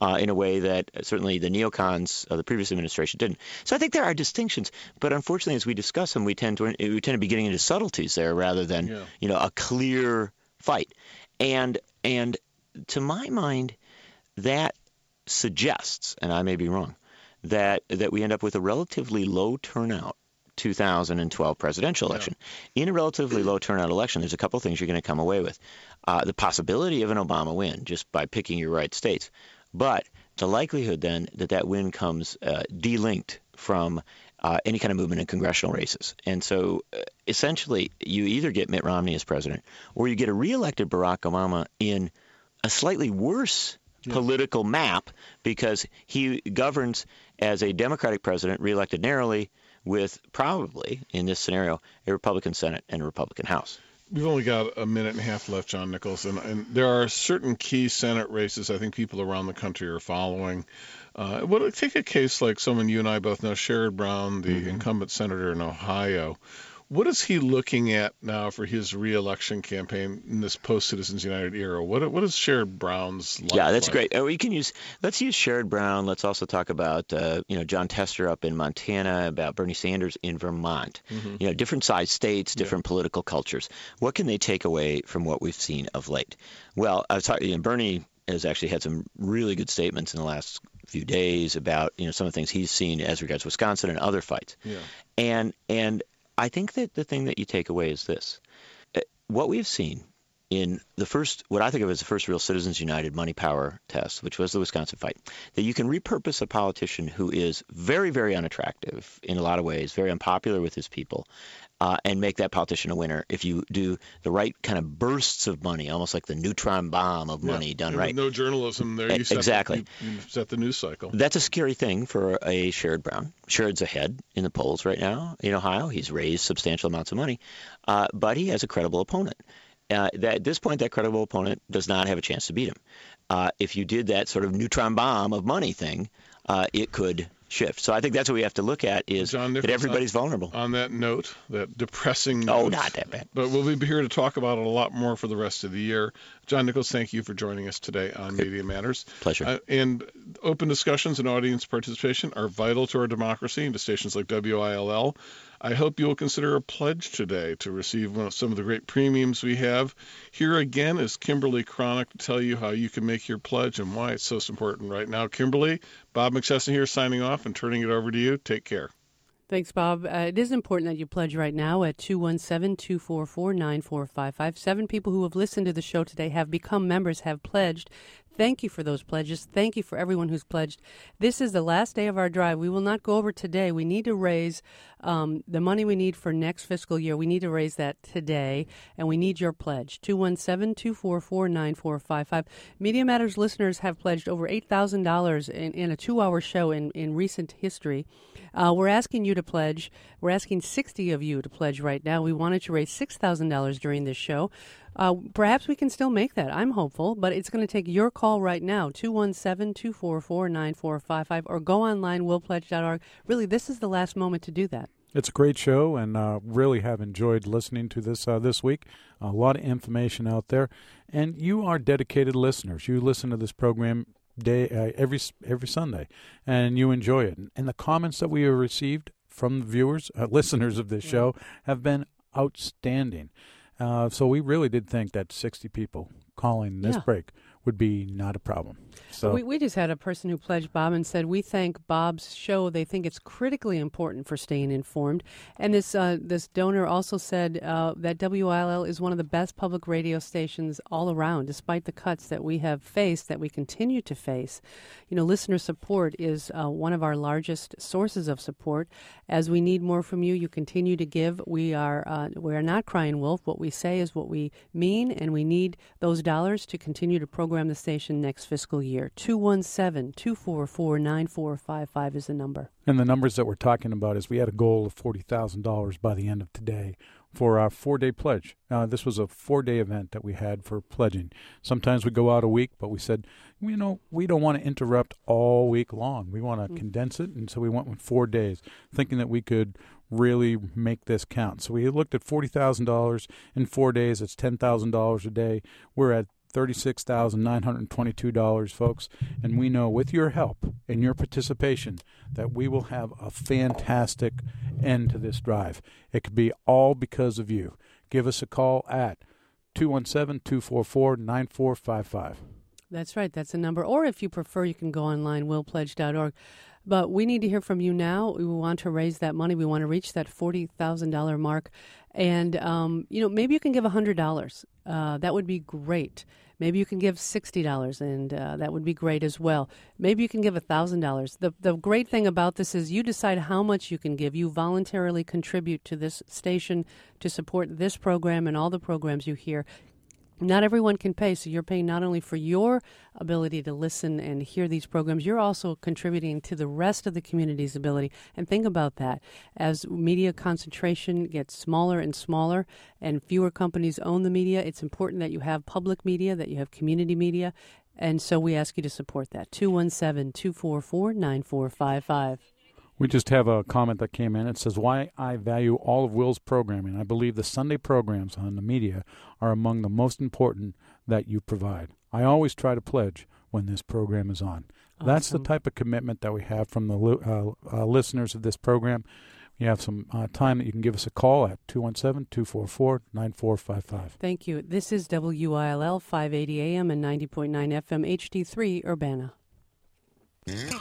uh, in a way that certainly the neocons of the previous administration didn't. So I think there are distinctions, but unfortunately, as we discuss them, we tend to we tend to be getting into subtleties there rather than Yeah. you know a clear fight. And and to my mind, that suggests, and I may be wrong, that that we end up with a relatively low turnout two thousand twelve presidential election. Yeah. In a relatively low turnout election, there's a couple of things you're going to come away with. Uh, the possibility of an Obama win just by picking your right states, but the likelihood then that that win comes uh, delinked from uh, any kind of movement in congressional races. And so uh, essentially you either get Mitt Romney as president or you get a reelected Barack Obama in a slightly worse yeah. political map because he governs as a Democratic president reelected narrowly with probably, in this scenario, a Republican Senate and a Republican House. We've only got a minute and a half left, John Nichols, and, and there are certain key Senate races I think people around the country are following. Uh, what, take a case like someone you and I both know, Sherrod Brown, the mm-hmm. incumbent senator in Ohio. What is he looking at now for his reelection campaign in this post-Citizens United era? What what is Sherrod Brown's life Yeah, that's like? great. Uh, we can use let's use Sherrod Brown. Let's also talk about uh, you know John Tester up in Montana, about Bernie Sanders in Vermont. Mm-hmm. You know, different sized states, different yeah. political cultures. What can they take away from what we've seen of late? Well, I was talking. You know, Bernie has actually had some really good statements in the last few days about you know some of the things he's seen as regards Wisconsin and other fights. Yeah. And and I think that the thing that you take away is this. What we've seen in the first, what I think of as the first real Citizens United money power test, which was the Wisconsin fight, that you can repurpose a politician who is very, very unattractive in a lot of ways, very unpopular with his people, uh, and make that politician a winner if you do the right kind of bursts of money, almost like the neutron bomb of money yeah. done and right. No journalism there. You set exactly. The, you, you set the news cycle. That's a scary thing for a Sherrod Brown. Sherrod's ahead in the polls right now in Ohio. He's raised substantial amounts of money, uh, but he has a credible opponent. Uh, that at this point, that credible opponent does not have a chance to beat him. Uh, if you did that sort of neutron bomb of money thing, uh, it could shift. So I think that's what we have to look at is John Nichols, that everybody's on, vulnerable. On that note, that depressing note. Oh, not that bad. But we'll be here to talk about it a lot more for the rest of the year. John Nichols, thank you for joining us today on Good. Media Matters. Pleasure. Uh, and open discussions and audience participation are vital to our democracy and to stations like W I L L. I hope you will consider a pledge today to receive one of some of the great premiums we have. Here again is Kimberly Cronick to tell you how you can make your pledge and why it's so important right now. Kimberly, Bob McChesney here signing off and turning it over to you. Take care. Thanks, Bob. Uh, it is important that you pledge right now at two one seven, two four four, nine four five five. Seven people who have listened to the show today have become members, have pledged. Thank you for those pledges. Thank you for everyone who's pledged. This is the last day of our drive. We will not go over today. We need to raise um, the money we need for next fiscal year. We need to raise that today, and we need your pledge. two one seven, two four four, nine four five five. Media Matters listeners have pledged over eight thousand dollars in, in a two-hour show in, in recent history. Uh, we're asking you to pledge. We're asking sixty of you to pledge right now. We wanted to raise six thousand dollars during this show. Uh, perhaps we can still make that. I'm hopeful, but it's going to take your call right now, two one seven, two four four, nine four five five, or go online, will pledge dot org. Really, this is the last moment to do that. It's a great show, and uh, really have enjoyed listening to this uh, this week. A lot of information out there, and you are dedicated listeners. You listen to this program day uh, every every Sunday, and you enjoy it. And the comments that we have received from the viewers, uh, listeners of this show, have been outstanding. Uh, so we really did think that sixty people calling this yeah. break would be not a problem. So we, we just had a person who pledged Bob and said, we thank Bob's show. They think it's critically important for staying informed. And this uh, this donor also said uh, that W I L L is one of the best public radio stations all around, despite the cuts that we have faced, that we continue to face. You know, listener support is uh, one of our largest sources of support. As we need more from you, you continue to give. We are uh, we are not crying wolf. What we say is what we mean, and we need those dollars to continue to program the station next fiscal year. two one seven, two four four, nine four five five is the number. And the numbers that we're talking about is we had a goal of forty thousand dollars by the end of today for our four-day pledge. Uh, this was a four-day event that we had for pledging. Sometimes we go out a week, but we said, you know, we don't want to interrupt all week long. We want to mm-hmm. condense it, and so we went with four days, thinking that we could really make this count. So we looked at forty thousand dollars in four days. It's ten thousand dollars a day. We're at thirty-six thousand nine hundred twenty-two dollars, folks. And we know with your help and your participation that we will have a fantastic end to this drive. It could be all because of you. Give us a call at two one seven, two four four, nine four five five. That's right. That's a number. Or if you prefer, you can go online, will pledge dot org. But we need to hear from you now. We want to raise that money. We want to reach that forty thousand dollars mark. And, um, you know, maybe you can give one hundred dollars. Uh, that would be great. Maybe you can give sixty dollars, and uh, that would be great as well. Maybe you can give one thousand dollars. The, the great thing about this is you decide how much you can give. You voluntarily contribute to this station to support this program and all the programs you hear. Not everyone can pay, so you're paying not only for your ability to listen and hear these programs, you're also contributing to the rest of the community's ability. And think about that. As media concentration gets smaller and smaller and fewer companies own the media, it's important that you have public media, that you have community media. And so we ask you to support that. two one seven, two four four, nine four five five. We just have a comment that came in. It says, why I value all of Will's programming. I believe the Sunday programs on the media are among the most important that you provide. I always try to pledge when this program is on. Awesome. That's the type of commitment that we have from the uh, uh, listeners of this program. You have some uh, time that you can give us a call at two one seven, two four four, nine four five five. Thank you. This is W I L L five eighty A M and ninety point nine F M H D three Urbana.